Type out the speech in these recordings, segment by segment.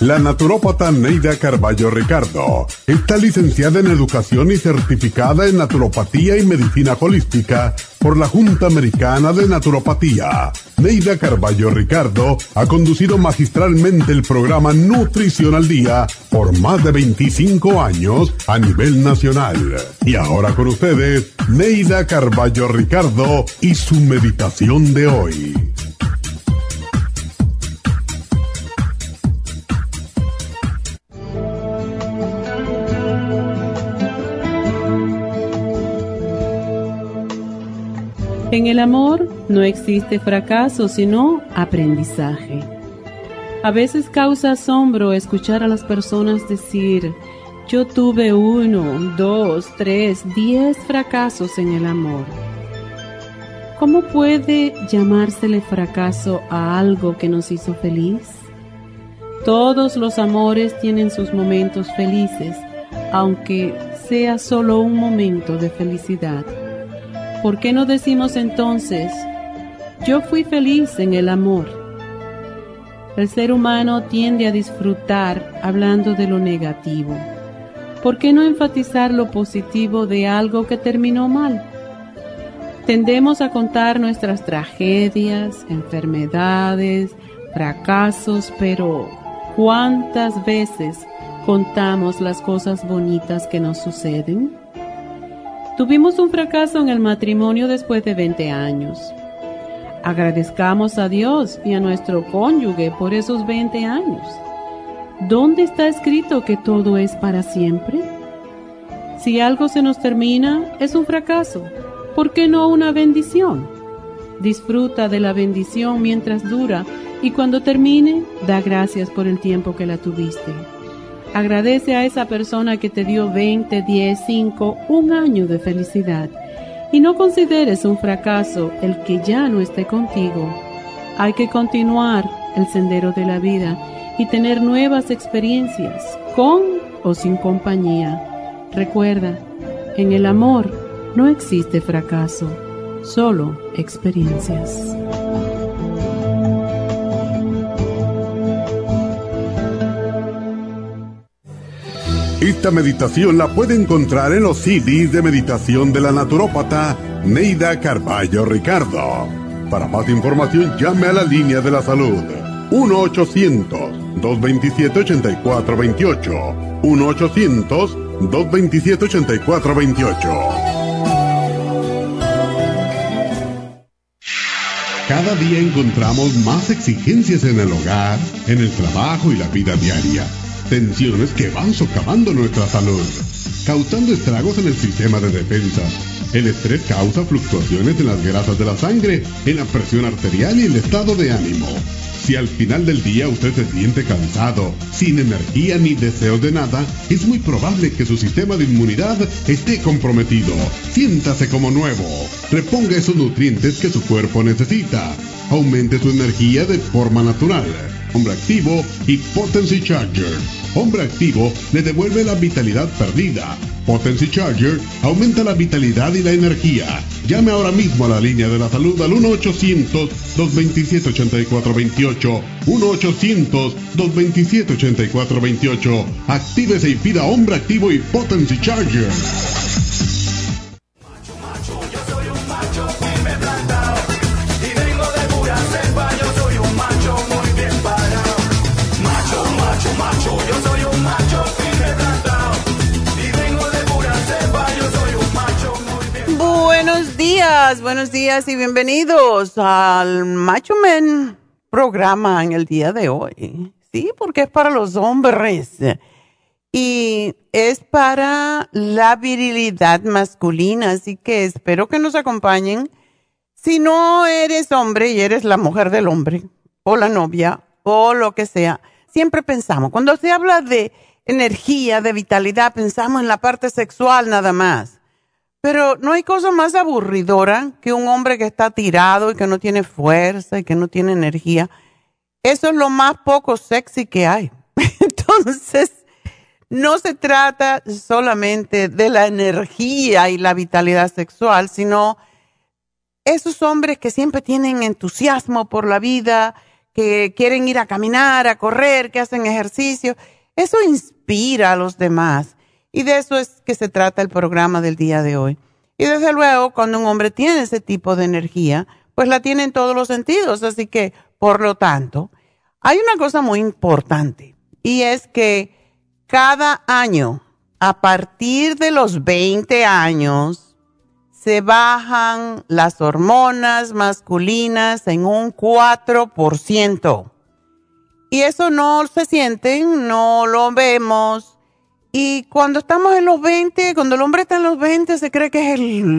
La naturópata Neida Carballo Ricardo está licenciada en Educación y certificada en Naturopatía y Medicina Holística por la Junta Americana de Naturopatía. Neida Carballo Ricardo ha conducido magistralmente el programa Nutrición al Día por más de 25 años a nivel nacional. Y ahora con ustedes, Neida Carballo Ricardo y su meditación de hoy. En el amor no existe fracaso, sino aprendizaje. A veces causa asombro escuchar a las personas decir: yo tuve 1, 2, 3, 10 fracasos en el amor. ¿Cómo puede llamársele fracaso a algo que nos hizo feliz? Todos los amores tienen sus momentos felices, aunque sea solo un momento de felicidad. ¿Por qué no decimos entonces: yo fui feliz en el amor? El ser humano tiende a disfrutar hablando de lo negativo. ¿Por qué no enfatizar lo positivo de algo que terminó mal? Tendemos a contar nuestras tragedias, enfermedades, fracasos, pero ¿cuántas veces contamos las cosas bonitas que nos suceden? Tuvimos un fracaso en el matrimonio después de 20 años. Agradezcamos a Dios y a nuestro cónyuge por esos 20 años. ¿Dónde está escrito que todo es para siempre? Si algo se nos termina, es un fracaso. ¿Por qué no una bendición? Disfruta de la bendición mientras dura y cuando termine, da gracias por el tiempo que la tuviste. Agradece a esa persona que te dio 20, 10, 5, un año de felicidad. Y no consideres un fracaso el que ya no esté contigo. Hay que continuar el sendero de la vida y tener nuevas experiencias, con o sin compañía. Recuerda, en el amor no existe fracaso, solo experiencias. Esta meditación la puede encontrar en los CDs de meditación de la naturópata Neida Carballo Ricardo. Para más información, llame a la línea de la salud 1-800-227-8428. 1-800-227-8428. Cada día encontramos más exigencias en el hogar, en el trabajo y la vida diaria. Tensiones que van socavando nuestra salud, causando estragos en el sistema de defensa. El estrés causa fluctuaciones en las grasas de la sangre, en la presión arterial y el estado de ánimo. Si al final del día usted se siente cansado, sin energía ni deseos de nada, es muy probable que su sistema de inmunidad esté comprometido. Siéntase como nuevo. Reponga esos nutrientes que su cuerpo necesita. Aumente su energía de forma natural. Hombre Activo y Potency Charger. Hombre Activo le devuelve la vitalidad perdida. Potency Charger aumenta la vitalidad y la energía. Llame ahora mismo a la línea de la salud al 1-800-227-8428. 1-800-227-8428. Actívese y pida Hombre Activo y Potency Charger. Buenos días y bienvenidos al Macho Men programa en el día de hoy. Sí, porque es para los hombres y es para la virilidad masculina, así que espero que nos acompañen. Si no eres hombre y eres la mujer del hombre o la novia o lo que sea, siempre pensamos, cuando se habla de energía, de vitalidad, pensamos en la parte sexual nada más. Pero no hay cosa más aburridora que un hombre que está tirado y que no tiene fuerza y que no tiene energía. Eso es lo más poco sexy que hay. Entonces, no se trata solamente de la energía y la vitalidad sexual, sino esos hombres que siempre tienen entusiasmo por la vida, que quieren ir a caminar, a correr, que hacen ejercicio. Eso inspira a los demás. Y de eso es que se trata el programa del día de hoy. Y desde luego, cuando un hombre tiene ese tipo de energía, pues la tiene en todos los sentidos. Así que, por lo tanto, hay una cosa muy importante. Y es que cada año, a partir de los 20 años, se bajan las hormonas masculinas en un 4%. Y eso no se siente, no lo vemos. Y cuando estamos en los 20, cuando el hombre está en los 20, se cree que es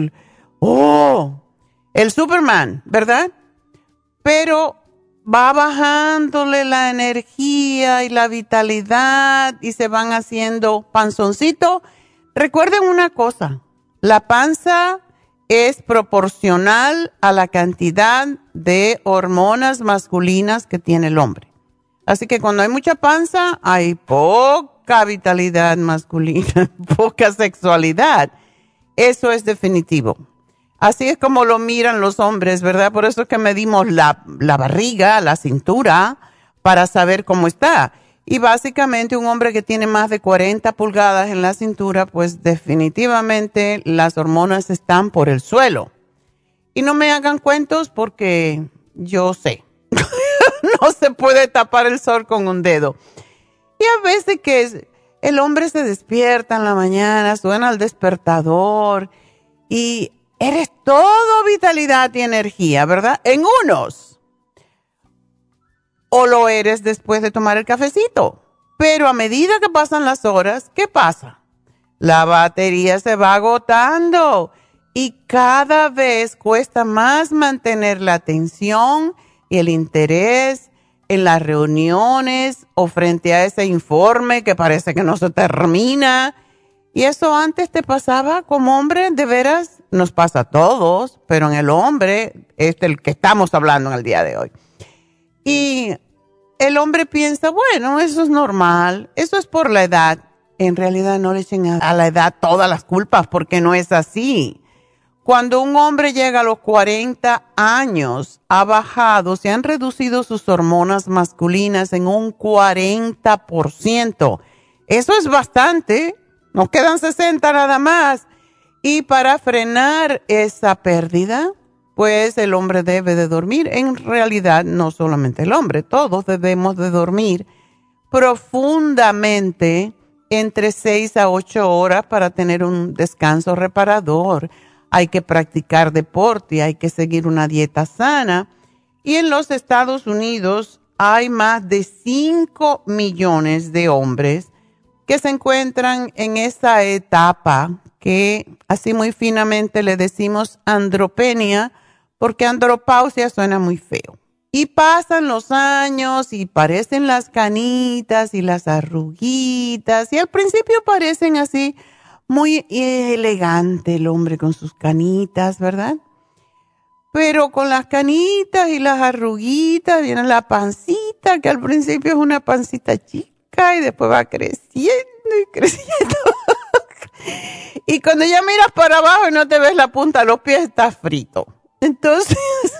el Superman, ¿verdad? Pero va bajándole la energía y la vitalidad y se van haciendo panzoncito. Recuerden una cosa, la panza es proporcional a la cantidad de hormonas masculinas que tiene el hombre. Así que cuando hay mucha panza, hay poca vitalidad masculina, poca sexualidad. Eso es definitivo. Así es como lo miran los hombres, ¿verdad? Por eso es que medimos la barriga, la cintura, para saber cómo está. Y básicamente un hombre que tiene más de 40 pulgadas en la cintura, pues definitivamente las hormonas están por el suelo. Y no me hagan cuentos porque yo sé. No se puede tapar el sol con un dedo. Y a veces que el hombre se despierta en la mañana, suena el despertador y eres todo vitalidad y energía, ¿verdad? En unos. O lo eres después de tomar el cafecito. Pero a medida que pasan las horas, ¿qué pasa? La batería se va agotando y cada vez cuesta más mantener la atención y el interés en las reuniones o frente a ese informe que parece que no se termina. Y eso antes te pasaba como hombre, de veras, nos pasa a todos, pero en el hombre, el que estamos hablando en el día de hoy. Y el hombre piensa, bueno, eso es normal, eso es por la edad. En realidad no le echen a la edad todas las culpas porque no es así. Cuando un hombre llega a los 40 años, ha bajado, se han reducido sus hormonas masculinas en un 40%. Eso es bastante, nos quedan 60 nada más. Y para frenar esa pérdida, pues el hombre debe de dormir. En realidad, no solamente el hombre, todos debemos de dormir profundamente entre 6 a 8 horas para tener un descanso reparador. Hay que practicar deporte, hay que seguir una dieta sana. Y en los Estados Unidos hay más de 5 millones de hombres que se encuentran en esa etapa que así muy finamente le decimos andropenia, porque andropausia suena muy feo. Y pasan los años y parecen las canitas y las arruguitas y al principio parecen así muy elegante el hombre con sus canitas, ¿verdad? Pero con las canitas y las arruguitas viene la pancita, que al principio es una pancita chica y después va creciendo y creciendo. Y cuando ya miras para abajo y no te ves la punta de los pies, estás frito. Entonces,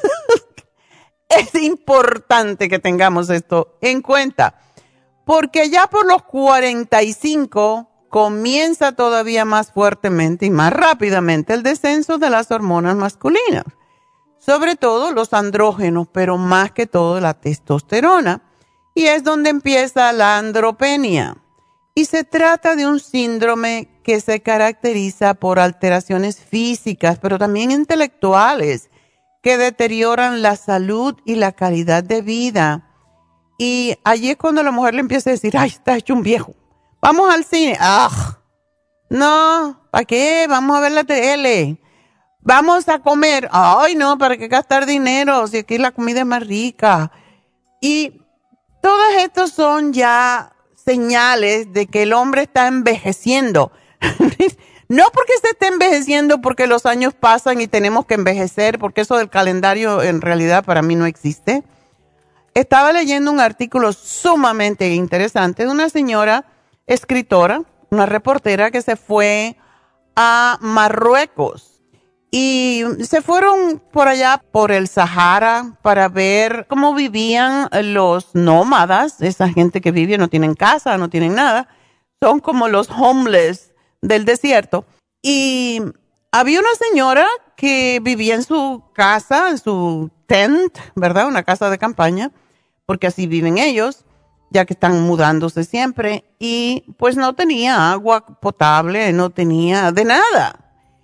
es importante que tengamos esto en cuenta, porque ya por los 45 comienza todavía más fuertemente y más rápidamente el descenso de las hormonas masculinas, sobre todo los andrógenos, pero más que todo la testosterona, y es donde empieza la andropenia. Y se trata de un síndrome que se caracteriza por alteraciones físicas, pero también intelectuales, que deterioran la salud y la calidad de vida. Y allí es cuando la mujer le empieza a decir, ay, está hecho un viejo. Vamos al cine. ¡Ah! No, ¿para qué? Vamos a ver la tele. Vamos a comer. Ay, no, ¿para qué gastar dinero si aquí la comida es más rica? Y todos estos son ya señales de que el hombre está envejeciendo. No porque se esté envejeciendo, porque los años pasan y tenemos que envejecer, porque eso del calendario en realidad para mí no existe. Estaba leyendo un artículo sumamente interesante de una señora escritora, una reportera que se fue a Marruecos y se fueron por allá por el Sahara para ver cómo vivían los nómadas, esa gente que vive, no tienen casa, no tienen nada, son como los homeless del desierto. Y había una señora que vivía en su casa, en su tent, ¿verdad? Una casa de campaña, porque así viven ellos, ya que están mudándose siempre, y pues no tenía agua potable, no tenía de nada.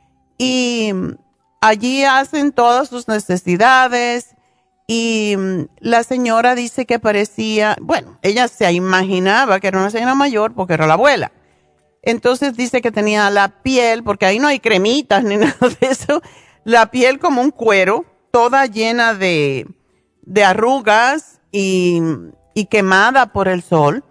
Y allí hacen todas sus necesidades y la señora dice que parecía, bueno, ella se imaginaba que era una señora mayor porque era la abuela. Entonces dice que tenía la piel, porque ahí no hay cremitas ni nada de eso, la piel como un cuero, toda llena de arrugas y quemada por el sol.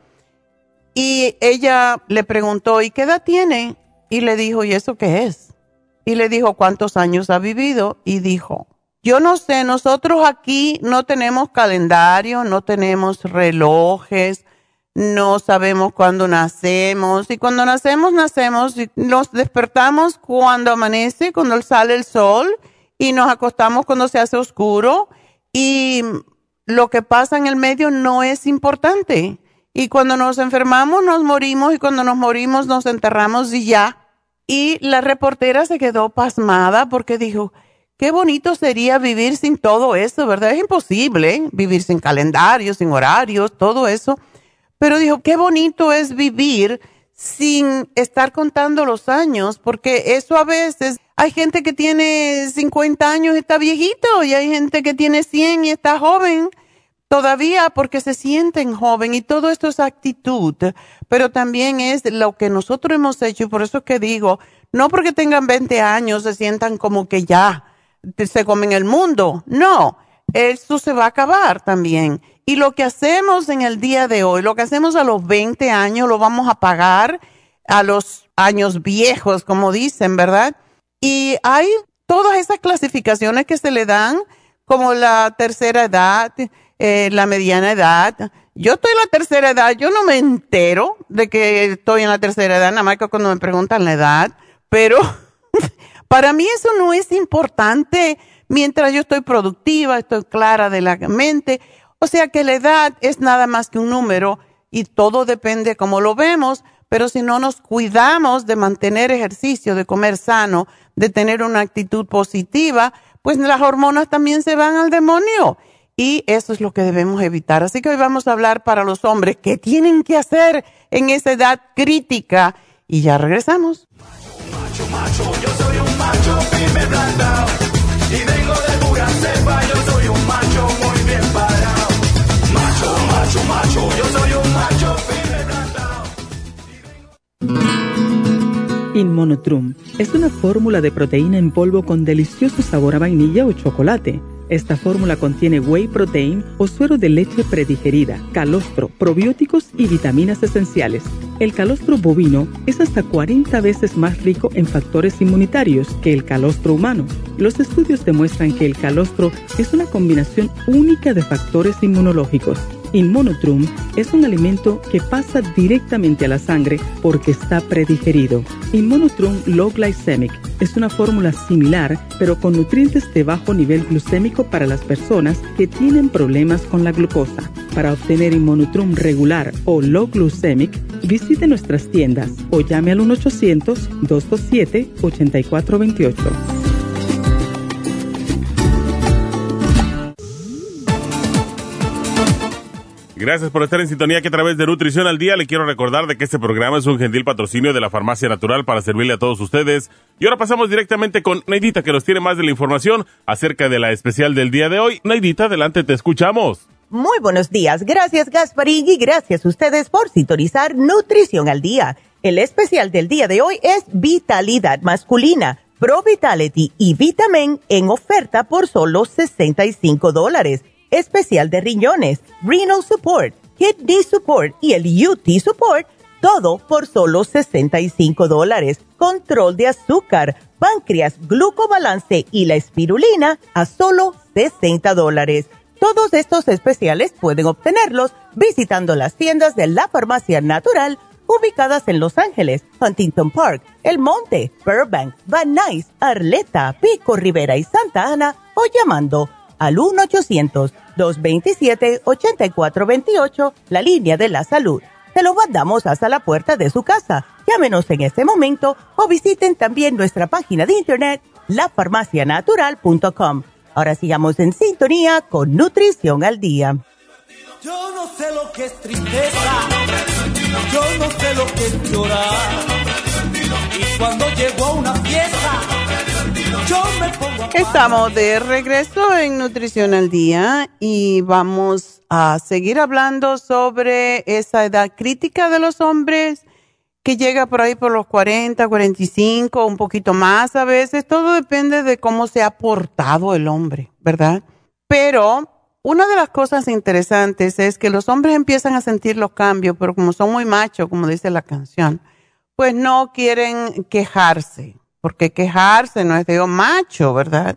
Y ella le preguntó, ¿y qué edad tiene? Y le dijo, ¿y eso qué es? Y le dijo, ¿cuántos años ha vivido? Y dijo, yo no sé, nosotros aquí no tenemos calendario, no tenemos relojes, no sabemos cuándo nacemos. Y cuando nacemos y nos despertamos cuando amanece, cuando sale el sol, y nos acostamos cuando se hace oscuro. Y lo que pasa en el medio no es importante. Y cuando nos enfermamos, nos morimos, y cuando nos morimos, nos enterramos y ya. Y la reportera se quedó pasmada porque dijo, qué bonito sería vivir sin todo eso, ¿verdad? Es imposible vivir sin calendario, sin horarios, todo eso. Pero dijo, qué bonito es vivir sin estar contando los años, porque eso a veces, hay gente que tiene 50 años y está viejito, y hay gente que tiene 100 y está joven todavía porque se sienten joven, y todo esto es actitud, pero también es lo que nosotros hemos hecho, y por eso es que digo, no porque tengan 20 años se sientan como que ya se comen el mundo, no, eso se va a acabar también, y lo que hacemos en el día de hoy, lo que hacemos a los 20 años lo vamos a pagar a los años viejos, como dicen, ¿verdad? Y hay todas esas clasificaciones que se le dan, como la tercera edad, la mediana edad. Yo estoy en la tercera edad, yo no me entero de que estoy en la tercera edad, nada más que cuando me preguntan la edad, pero para mí eso no es importante mientras yo estoy productiva, estoy clara de la mente. O sea que la edad es nada más que un número y todo depende cómo lo vemos, pero si no nos cuidamos de mantener ejercicio, de comer sano, de tener una actitud positiva, pues las hormonas también se van al demonio. Y eso es lo que debemos evitar. Así que hoy vamos a hablar para los hombres qué tienen que hacer en esa edad crítica. Y ya regresamos. Macho, macho, yo soy un macho firme plantado. Y vengo de pura cepa, yo soy un macho muy bien parado. Macho, macho, macho, yo soy un macho firme plantado. Inmonotrum es una fórmula de proteína en polvo con delicioso sabor a vainilla o chocolate. Esta fórmula contiene whey protein o suero de leche predigerida, calostro, probióticos y vitaminas esenciales. El calostro bovino es hasta 40 veces más rico en factores inmunitarios que el calostro humano. Los estudios demuestran que el calostro es una combinación única de factores inmunológicos. Inmonotrum es un alimento que pasa directamente a la sangre porque está predigerido. Inmonotrum Low Glycemic es una fórmula similar, pero con nutrientes de bajo nivel glucémico para las personas que tienen problemas con la glucosa. Para obtener Inmonotrum regular o Low Glycemic, visite nuestras tiendas o llame al 1-800-227-8428. Gracias por estar en sintonía que a través de Nutrición al Día le quiero recordar de que este programa es un gentil patrocinio de la Farmacia Natural para servirle a todos ustedes. Y ahora pasamos directamente con Neidita, que nos tiene más de la información acerca de la especial del día de hoy. Neidita, adelante, te escuchamos. Muy buenos días. Gracias, Gasparín, y gracias a ustedes por sintonizar Nutrición al Día. El especial del día de hoy es Vitalidad Masculina, Pro Vitality y Vitamin en oferta por solo $65. Especial de riñones, Renal Support, Kidney Support y el UT Support, todo por solo $65. Control de azúcar, páncreas, glucobalance y la espirulina a solo $60. Todos estos especiales pueden obtenerlos visitando las tiendas de la Farmacia Natural ubicadas en Los Ángeles, Huntington Park, El Monte, Burbank, Van Nuys, Arleta, Pico Rivera y Santa Ana, o llamando al 1-800-227-8428, la línea de la salud. Se lo mandamos hasta la puerta de su casa. Llámenos en este momento o visiten también nuestra página de internet, lafarmacianatural.com. Ahora sigamos en sintonía con Nutrición al Día. Yo no sé lo que es tristeza, yo no sé lo que es llorar. Y cuando llego a una fiesta, yo me pongo a... Estamos de regreso en Nutrición al Día y vamos a seguir hablando sobre esa edad crítica de los hombres que llega por ahí por los 40, 45, un poquito más a veces. Todo depende de cómo se ha portado el hombre, ¿verdad? Pero una de las cosas interesantes es que los hombres empiezan a sentir los cambios, pero como son muy machos, como dice la canción, pues no quieren quejarse, porque quejarse no es de macho, ¿verdad?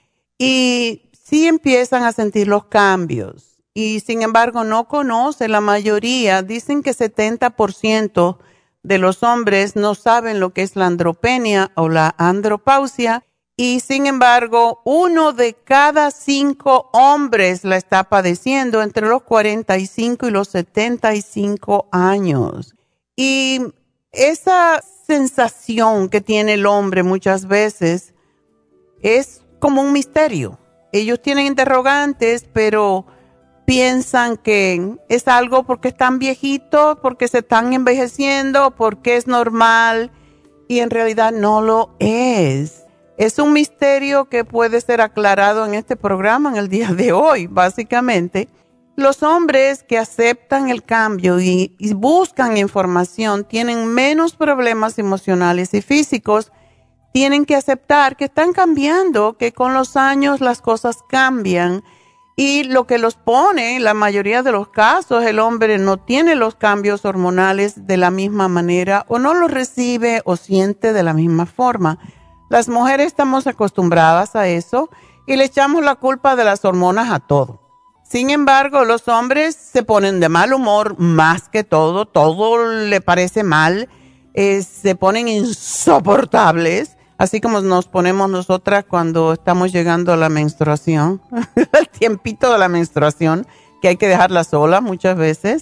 Y sí empiezan a sentir los cambios y sin embargo no conocen la mayoría. Dicen que 70% de los hombres no saben lo que es la andropenia o la andropausia y sin embargo 1 de cada 5 hombres la está padeciendo entre los 45 y los 75 años. Y esa sensación que tiene el hombre muchas veces es como un misterio. Ellos tienen interrogantes, pero piensan que es algo porque están viejitos, porque se están envejeciendo, porque es normal, y en realidad no lo es. Es un misterio que puede ser aclarado en este programa en el día de hoy, básicamente. Los hombres que aceptan el cambio y buscan información tienen menos problemas emocionales y físicos. Tienen que aceptar que están cambiando, que con los años las cosas cambian. Y lo que los pone, en la mayoría de los casos, el hombre no tiene los cambios hormonales de la misma manera o no los recibe o siente de la misma forma. Las mujeres estamos acostumbradas a eso y le echamos la culpa de las hormonas a todo. Sin embargo, los hombres se ponen de mal humor más que todo le parece mal, se ponen insoportables, así como nos ponemos nosotras cuando estamos llegando a la menstruación, el tiempito de la menstruación, que hay que dejarla sola muchas veces.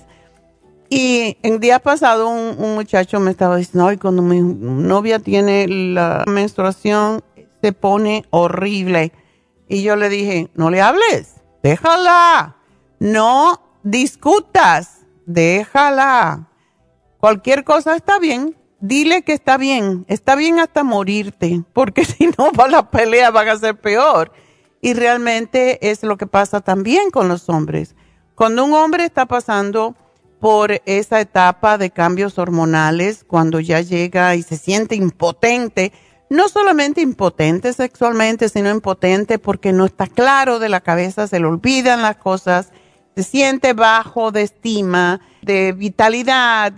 Y el día pasado un muchacho me estaba diciendo, ay, cuando mi novia tiene la menstruación se pone horrible. Y yo le dije, no le hables. Déjala, no discutas, déjala. Cualquier cosa está bien, dile que está bien hasta morirte, porque si no, la pelea van a ser peor. Y realmente es lo que pasa también con los hombres. Cuando un hombre está pasando por esa etapa de cambios hormonales, cuando ya llega y se siente impotente, no solamente impotente sexualmente, sino impotente porque no está claro de la cabeza, se le olvidan las cosas, se siente bajo de estima, de vitalidad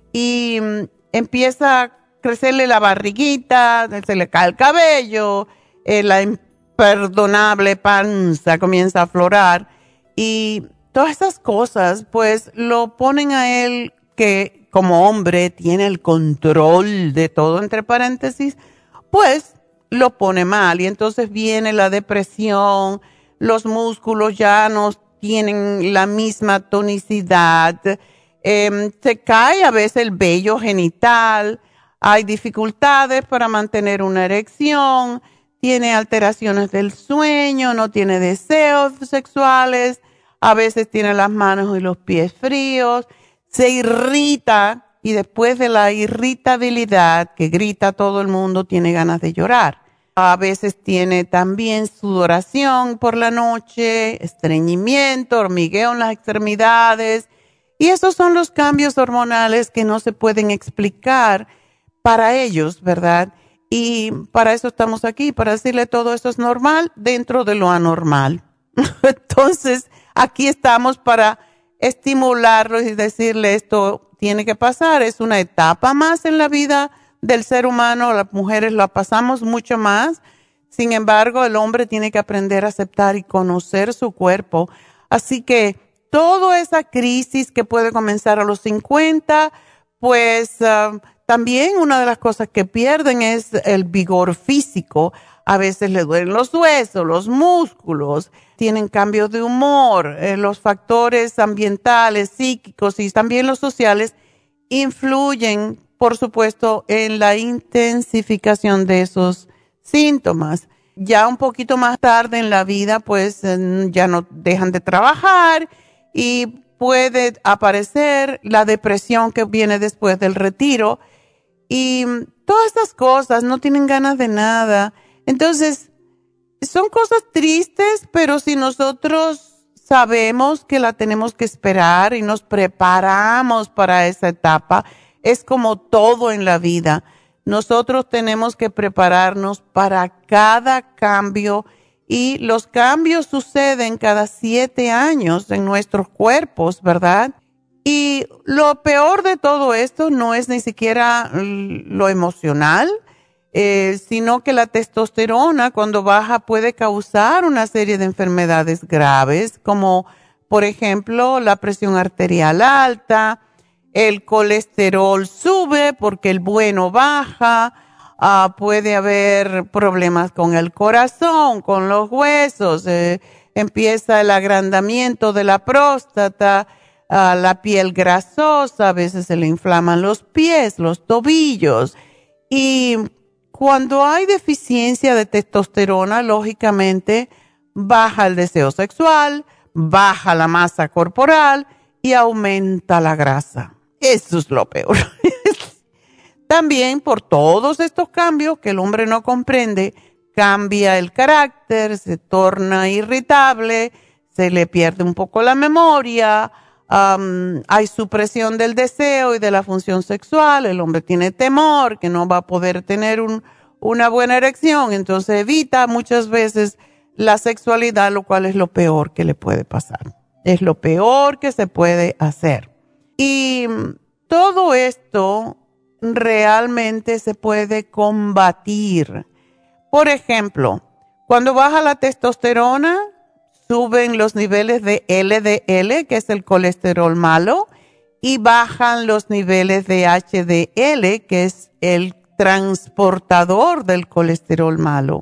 y empieza a crecerle la barriguita, se le cae el cabello, la imperdonable panza comienza a aflorar y todas esas cosas pues lo ponen a él que como hombre tiene el control de todo, entre paréntesis, pues lo pone mal y entonces viene la depresión, los músculos ya no tienen la misma tonicidad, se cae a veces el vello genital, hay dificultades para mantener una erección, tiene alteraciones del sueño, no tiene deseos sexuales, a veces tiene las manos y los pies fríos, se irrita. Y después de la irritabilidad que grita todo el mundo, tiene ganas de llorar. A veces tiene también sudoración por la noche, estreñimiento, hormigueo en las extremidades. Y esos son los cambios hormonales que no se pueden explicar para ellos, ¿verdad? Y para eso estamos aquí, para decirle todo eso es normal dentro de lo anormal. Entonces, aquí estamos para estimularlos y decirle esto tiene que pasar, es una etapa más en la vida del ser humano, las mujeres la pasamos mucho más, sin embargo el hombre tiene que aprender a aceptar y conocer su cuerpo, así que toda esa crisis que puede comenzar a los 50 pues también una de las cosas que pierden es el vigor físico. A veces les duelen los huesos, los músculos, tienen cambios de humor, los factores ambientales, psíquicos y también los sociales influyen, por supuesto, en la intensificación de esos síntomas. Ya un poquito más tarde en la vida, pues ya no dejan de trabajar y puede aparecer la depresión que viene después del retiro. Y todas estas cosas, no tienen ganas de nada. Entonces, son cosas tristes, pero si nosotros sabemos que la tenemos que esperar y nos preparamos para esa etapa, es como todo en la vida. Nosotros tenemos que prepararnos para cada cambio y los cambios suceden cada 7 años en nuestros cuerpos, ¿verdad? Y lo peor de todo esto no es ni siquiera lo emocional, sino que la testosterona cuando baja puede causar una serie de enfermedades graves, como por ejemplo la presión arterial alta, el colesterol sube porque el bueno baja, puede haber problemas con el corazón, con los huesos, empieza el agrandamiento de la próstata, la piel grasosa, a veces se le inflaman los pies, los tobillos. Y cuando hay deficiencia de testosterona, lógicamente baja el deseo sexual, baja la masa corporal y aumenta la grasa. Eso es lo peor. También por todos estos cambios que el hombre no comprende, cambia el carácter, se torna irritable, se le pierde un poco la memoria, hay supresión del deseo y de la función sexual, el hombre tiene temor que no va a poder tener una buena erección, entonces evita muchas veces la sexualidad, lo cual es lo peor que le puede pasar. Es lo peor que se puede hacer. Y todo esto realmente se puede combatir. Por ejemplo, cuando baja la testosterona, suben los niveles de LDL, que es el colesterol malo, y bajan los niveles de HDL, que es el transportador del colesterol malo.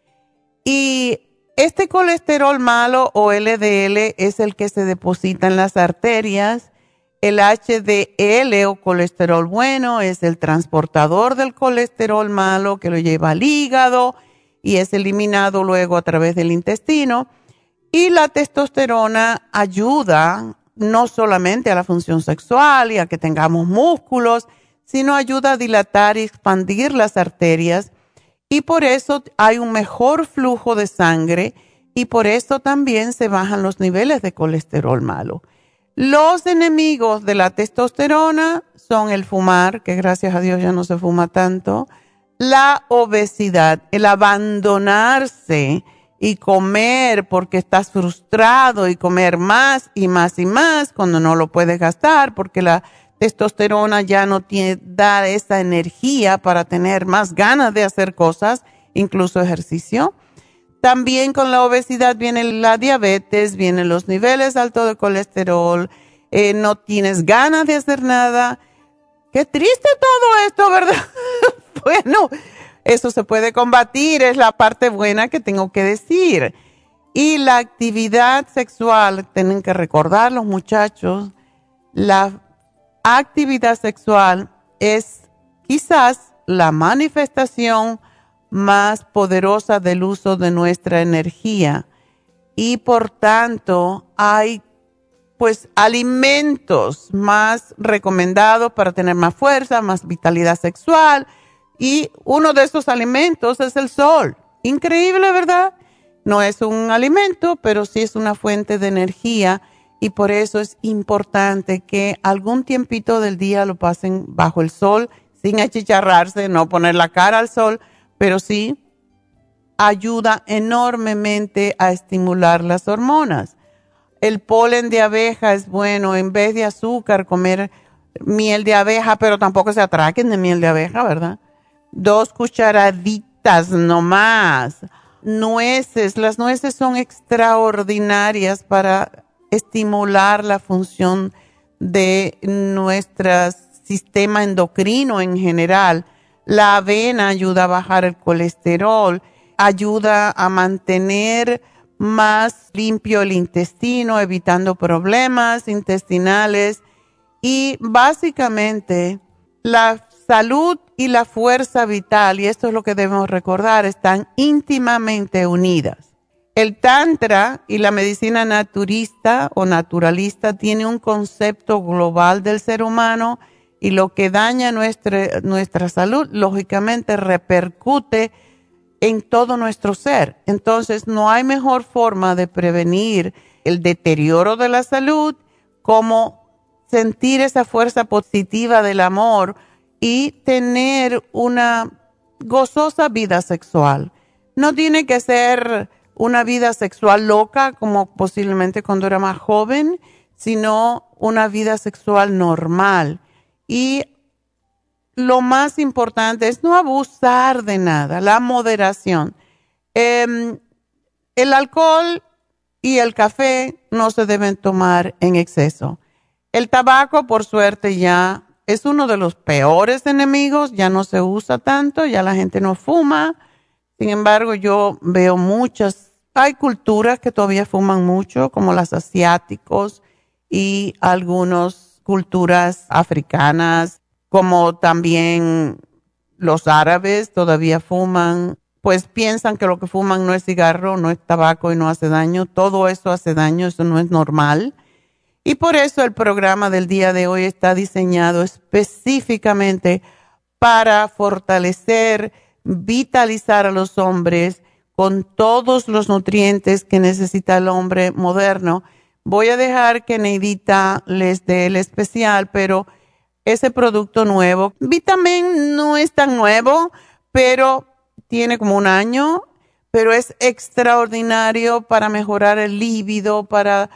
Y este colesterol malo o LDL es el que se deposita en las arterias. El HDL o colesterol bueno es el transportador del colesterol malo que lo lleva al hígado y es eliminado luego a través del intestino. Y la testosterona ayuda no solamente a la función sexual y a que tengamos músculos, sino ayuda a dilatar y expandir las arterias. Y por eso hay un mejor flujo de sangre y por eso también se bajan los niveles de colesterol malo. Los enemigos de la testosterona son el fumar, que gracias a Dios ya no se fuma tanto, la obesidad, el abandonarse y comer porque estás frustrado y comer más y más y más cuando no lo puedes gastar porque la testosterona ya no da esa energía para tener más ganas de hacer cosas, incluso ejercicio. También con la obesidad viene la diabetes, vienen los niveles altos de colesterol, no tienes ganas de hacer nada. Qué triste todo esto, ¿verdad? Bueno, eso se puede combatir, es la parte buena que tengo que decir. Y la actividad sexual, tienen que recordar los muchachos, la actividad sexual es quizás la manifestación más poderosa del uso de nuestra energía y por tanto hay pues alimentos más recomendados para tener más fuerza, más vitalidad sexual y uno de esos alimentos es el sol. Increíble, ¿verdad? No es un alimento, pero sí es una fuente de energía y por eso es importante que algún tiempito del día lo pasen bajo el sol sin achicharrarse, no poner la cara al sol, pero sí ayuda enormemente a estimular las hormonas. El polen de abeja es bueno, en vez de azúcar, comer miel de abeja, pero tampoco se atraquen de miel de abeja, ¿verdad? 2 cucharaditas nomás. Nueces, las nueces son extraordinarias para estimular la función de nuestras sistema endocrino en general. La avena ayuda a bajar el colesterol, ayuda a mantener más limpio el intestino, evitando problemas intestinales. Y básicamente la salud y la fuerza vital, y esto es lo que debemos recordar, están íntimamente unidas. El Tantra y la medicina naturista o naturalista tiene un concepto global del ser humano, y lo que daña nuestra salud, lógicamente repercute en todo nuestro ser. Entonces, no hay mejor forma de prevenir el deterioro de la salud como sentir esa fuerza positiva del amor y tener una gozosa vida sexual. No tiene que ser una vida sexual loca como posiblemente cuando era más joven, sino una vida sexual normal. Y lo más importante es no abusar de nada, la moderación. El alcohol y el café no se deben tomar en exceso. El tabaco, por suerte, ya es uno de los peores enemigos, ya no se usa tanto, ya la gente no fuma. Sin embargo, yo veo hay culturas que todavía fuman mucho, como los asiáticos y algunas culturas africanas, como también los árabes todavía fuman, pues piensan que lo que fuman no es cigarro, no es tabaco y no hace daño. Todo eso hace daño, eso no es normal. Y por eso el programa del día de hoy está diseñado específicamente para fortalecer, vitalizar a los hombres con todos los nutrientes que necesita el hombre moderno. Voy a dejar que Neidita les dé el especial, pero ese producto nuevo, Vitamin no es tan nuevo, pero tiene como un año, pero es extraordinario para mejorar el líbido, para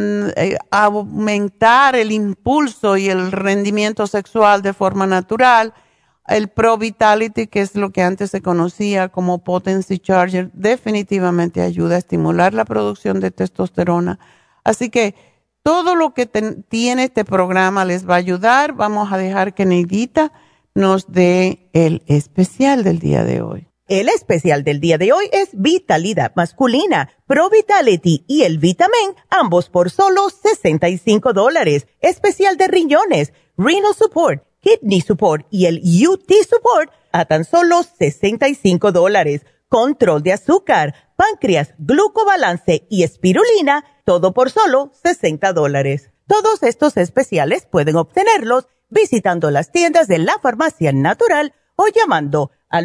aumentar el impulso y el rendimiento sexual de forma natural. El Pro Vitality, que es lo que antes se conocía como Potency Charger, definitivamente ayuda a estimular la producción de testosterona. Así que todo lo que tiene este programa les va a ayudar. Vamos a dejar que Neidita nos dé el especial del día de hoy. El especial del día de hoy es Vitalidad Masculina, Pro Vitality y el Vitamin, ambos por solo $65. Especial de riñones, Renal Support, Kidney Support y el UT Support a tan solo $65. Control de azúcar, páncreas, glucobalance y espirulina, todo por solo $60. Todos estos especiales pueden obtenerlos visitando las tiendas de la Farmacia Natural o llamando al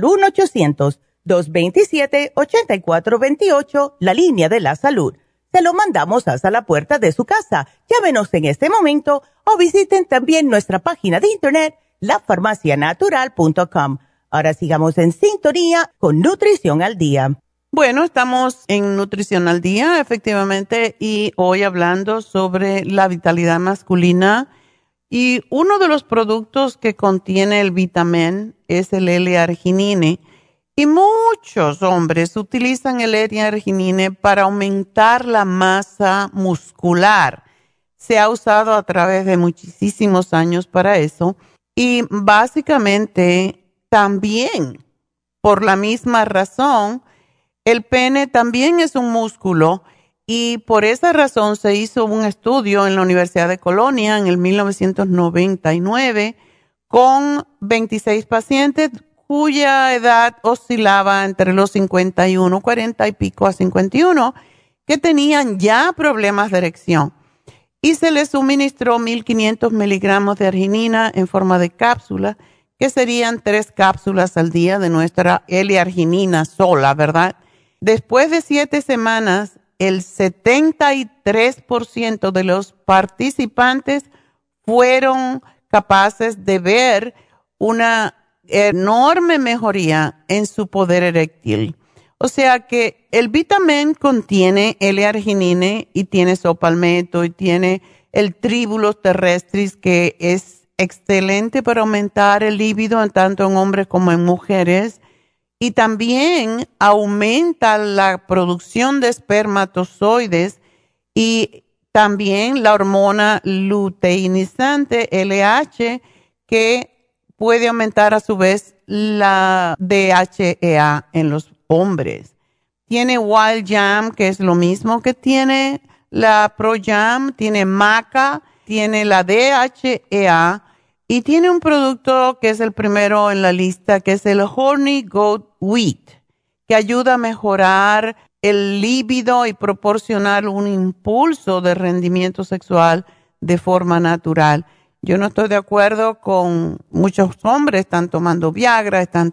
1-800-227-8428, la línea de la salud. Se lo mandamos hasta la puerta de su casa. Llámenos en este momento o visiten también nuestra página de internet, lafarmacianatural.com. Ahora sigamos en sintonía con Nutrición al Día. Bueno, estamos en Nutrición al Día, efectivamente, y hoy hablando sobre la vitalidad masculina. Y uno de los productos que contiene el Vitamin es el L-arginine. Y muchos hombres utilizan el L-arginine para aumentar la masa muscular. Se ha usado a través de muchísimos años para eso. Y básicamente también, por la misma razón, el pene también es un músculo. Y por esa razón se hizo un estudio en la Universidad de Colonia en el 1999 con 26 pacientes cuya edad oscilaba entre los 51, 40 y pico a 51, que tenían ya problemas de erección. Y se les suministró 1.500 miligramos de arginina en forma de cápsula, que serían 3 cápsulas al día de nuestra L-arginina sola, ¿verdad? Después de 7 semanas, el 73% de los participantes fueron capaces de ver una enorme mejoría en su poder eréctil. O sea que el Vitamin contiene L-arginine y tiene sopalmeto y tiene el Tribulus terrestris, que es excelente para aumentar el líbido tanto en hombres como en mujeres. Y también aumenta la producción de espermatozoides y también la hormona luteinizante LH, que puede aumentar a su vez la DHEA en los hombres. Tiene Wild Jam, que es lo mismo que tiene la Pro Jam, tiene maca, tiene la DHEA y tiene un producto que es el primero en la lista, que es el Honey Goat Wheat, que ayuda a mejorar el líbido y proporcionar un impulso de rendimiento sexual de forma natural. Yo no estoy de acuerdo con muchos hombres, están tomando Viagra, están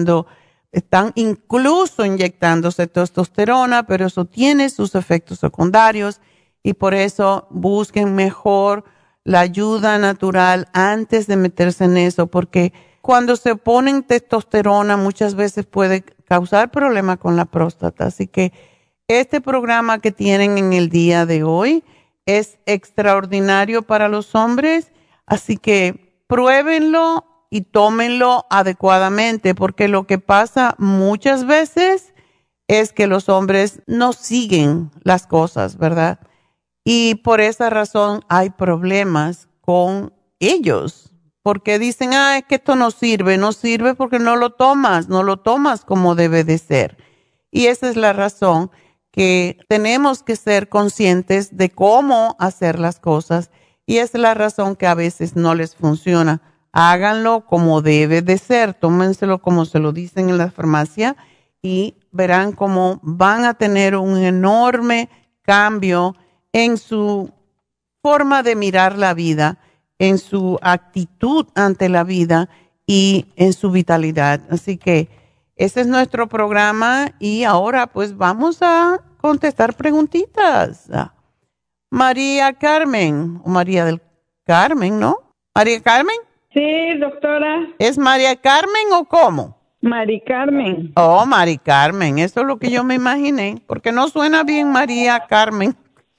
incluso inyectándose testosterona, pero eso tiene sus efectos secundarios y por eso busquen mejor la ayuda natural antes de meterse en eso, porque cuando se ponen testosterona muchas veces puede causar problemas con la próstata. Así que este programa que tienen en el día de hoy es extraordinario para los hombres, así que pruébenlo y tómenlo adecuadamente, porque lo que pasa muchas veces es que los hombres no siguen las cosas, ¿verdad? Y por esa razón hay problemas con ellos, porque dicen, es que esto no sirve porque no lo tomas como debe de ser. Y esa es la razón que tenemos que ser conscientes de cómo hacer las cosas y es la razón que a veces no les funciona. Háganlo como debe de ser, tómenselo como se lo dicen en la farmacia y verán cómo van a tener un enorme cambio en su forma de mirar la vida, en su actitud ante la vida y en su vitalidad. Así que ese es nuestro programa y ahora pues vamos a contestar preguntitas. María Carmen, o María del Carmen, ¿no? María Carmen. Sí, doctora. ¿Es María Carmen o cómo? Mari Carmen. Oh, Mari Carmen, eso es lo que yo me imaginé, porque no suena bien María Carmen.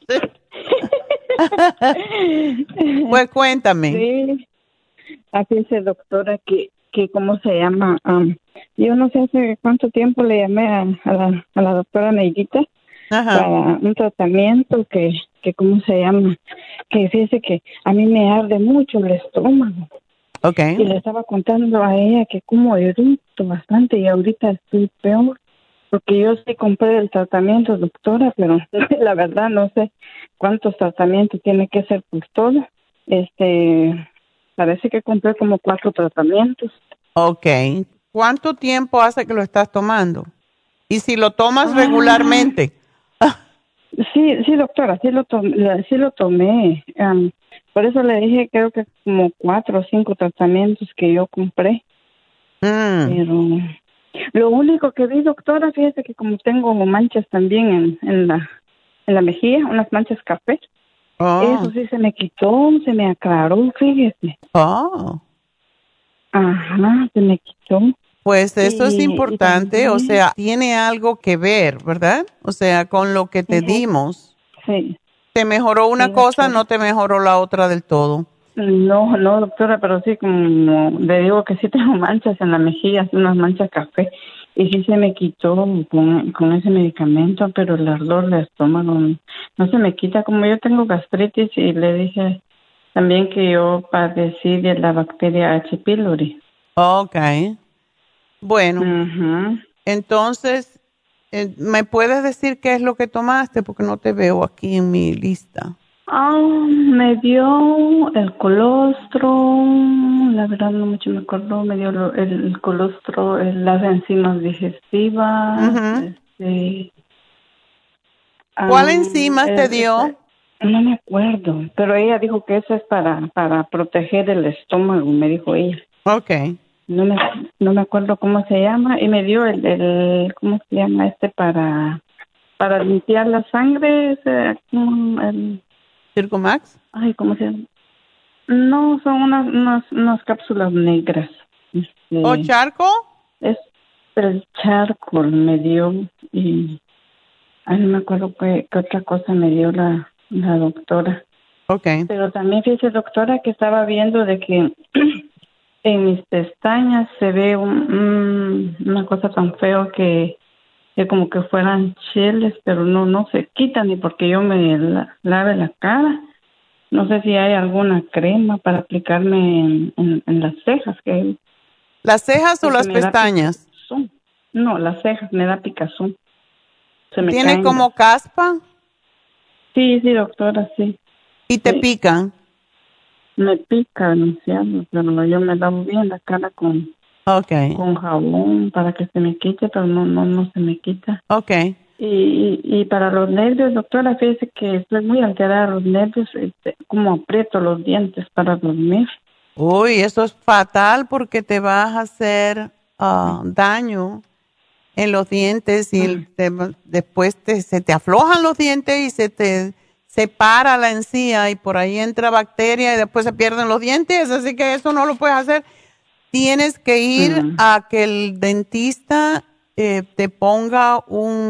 Pues cuéntame. Sí, así dice doctora que ¿cómo se llama? Yo no sé hace cuánto tiempo le llamé a la doctora Neidita para un tratamiento que ¿cómo se llama? Que fíjese que a mí me arde mucho el estómago. Okay. Y le estaba contando a ella que como eructo bastante y ahorita estoy peor. Porque yo sí compré el tratamiento, doctora, pero la verdad no sé cuántos tratamientos tiene que ser por todo. Parece que compré como 4 tratamientos. Okay. ¿Cuánto tiempo hace que lo estás tomando? Y si lo tomas regularmente. Sí, doctora, sí lo tomé. Por eso le dije, creo que como 4 o 5 tratamientos que yo compré. Pero lo único que vi, doctora, fíjese que como tengo manchas también en la mejilla, unas manchas café, eso sí se me quitó, se me aclaró, fíjese. Ajá, se me quitó. Pues eso es importante, o sea, tiene algo que ver, ¿verdad? O sea, con lo que te dimos. Sí. ¿Te mejoró una cosa, no te mejoró la otra del todo? No, doctora, pero sí, como le digo que sí tengo manchas en la mejilla, unas manchas café, y sí se me quitó con ese medicamento, pero el ardor del estómago no se me quita. Como yo tengo gastritis y le dije también que yo padecí de la bacteria H. pylori. Okay. Bueno, entonces, ¿me puedes decir qué es lo que tomaste? Porque no te veo aquí en mi lista. Me dio el colostro, la verdad no mucho me acuerdo, me dio el colostro, las enzimas digestivas. ¿Cuál enzimas te dio? No me acuerdo, pero ella dijo que eso es para proteger el estómago, me dijo ella. Okay. No me acuerdo cómo se llama y me dio el ¿cómo se llama para limpiar la sangre? El ¿Circumax? Ay, ¿cómo se llama? No, son unas cápsulas negras. ¿O charco? Es el charco me dio y no me acuerdo qué otra cosa me dio la doctora. Okay. Pero también fíjese, doctora, que estaba viendo de que en mis pestañas se ve una cosa tan feo que como que fueran chiles, pero no se quitan ni porque yo me lave la cara. no sé si hay alguna crema para aplicarme en las cejas. ¿Las cejas o las me da pestañas? picazón. No, las cejas me da picazón. Se me ¿Tiene caen. como caspa? Sí, doctora, sí. ¿Y te Sí. pican? Me pica demasiado, pero yo me lavo bien la cara con jabón para que se me quite, pero no se me quita. Okay. Y para los nervios, doctora, fíjese que estoy muy alterada los nervios, como aprieto los dientes para dormir. Uy, eso es fatal porque te vas a hacer daño en los dientes y después se te aflojan los dientes y se te separa la encía y por ahí entra bacteria y después se pierden los dientes, así que eso no lo puedes hacer. Tienes que ir a que el dentista te ponga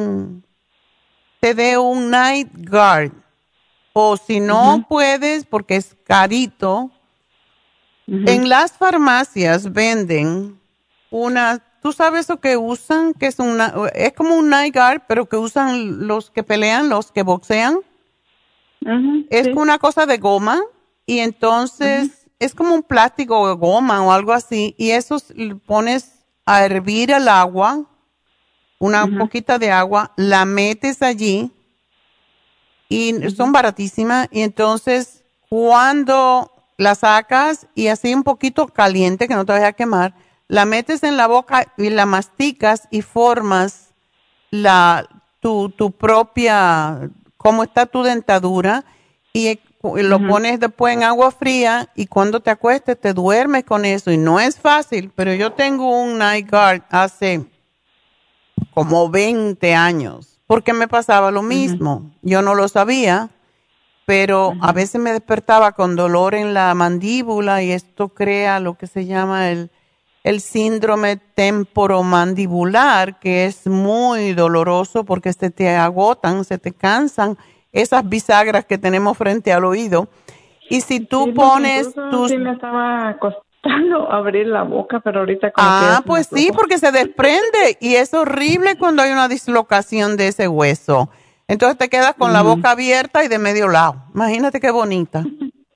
te dé un night guard, o si no puedes, porque es carito, en las farmacias venden ¿tú sabes lo que usan? Que es como un night guard, pero que usan los que pelean, los que boxean. Es como una cosa de goma y entonces es como un plástico de goma o algo así y eso pones a hervir el agua, una poquita de agua, la metes allí y son baratísimas y entonces cuando la sacas y así un poquito caliente que no te vaya a quemar, la metes en la boca y la masticas y formas tu propia, cómo está tu dentadura y lo pones después en agua fría y cuando te acuestes te duermes con eso y no es fácil, pero yo tengo un night guard hace como 20 años porque me pasaba lo mismo. Yo no lo sabía, pero a veces me despertaba con dolor en la mandíbula y esto crea lo que se llama el síndrome temporomandibular, que es muy doloroso porque se te agotan, se te cansan esas bisagras que tenemos frente al oído. Y si tú pones Sí me estaba costando abrir la boca, pero ahorita pues sí, porque se desprende y es horrible cuando hay una dislocación de ese hueso. Entonces te quedas con la boca abierta y de medio lado. Imagínate qué bonita.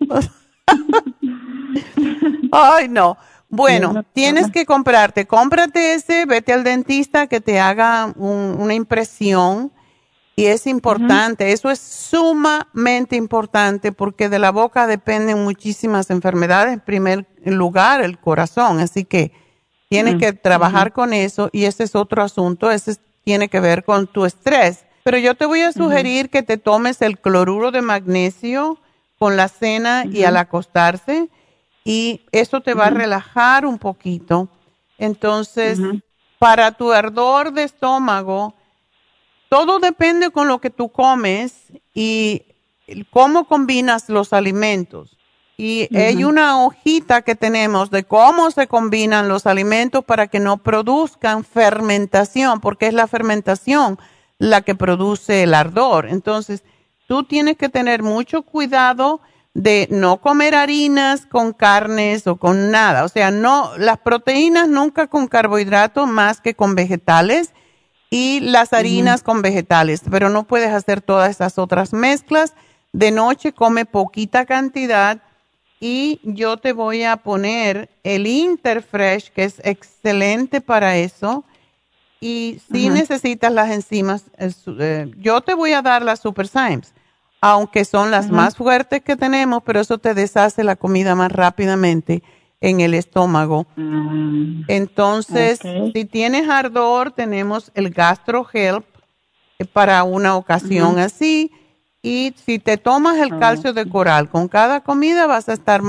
Ay, no. Bueno, tienes que cómprate ese, vete al dentista que te haga una impresión y es importante, eso es sumamente importante porque de la boca dependen muchísimas enfermedades, en primer lugar el corazón, así que tienes que trabajar con eso y ese es otro asunto, ese tiene que ver con tu estrés. Pero yo te voy a sugerir que te tomes el cloruro de magnesio con la cena y al acostarse. Y eso te va a relajar un poquito. Entonces, para tu ardor de estómago, todo depende con lo que tú comes y cómo combinas los alimentos. Y hay una hojita que tenemos de cómo se combinan los alimentos para que no produzcan fermentación, porque es la fermentación la que produce el ardor. Entonces, tú tienes que tener mucho cuidado de no comer harinas con carnes o con nada. O sea, no, las proteínas nunca con carbohidratos más que con vegetales y las harinas con vegetales, pero no puedes hacer todas esas otras mezclas. De noche come poquita cantidad y yo te voy a poner el Interfresh, que es excelente para eso. Y si necesitas las enzimas, yo te voy a dar las Super Symes, aunque son las más fuertes que tenemos, pero eso te deshace la comida más rápidamente en el estómago. Entonces, si tienes ardor, tenemos el Gastro Help para una ocasión así. Y si te tomas el calcio de coral con cada comida, vas a estar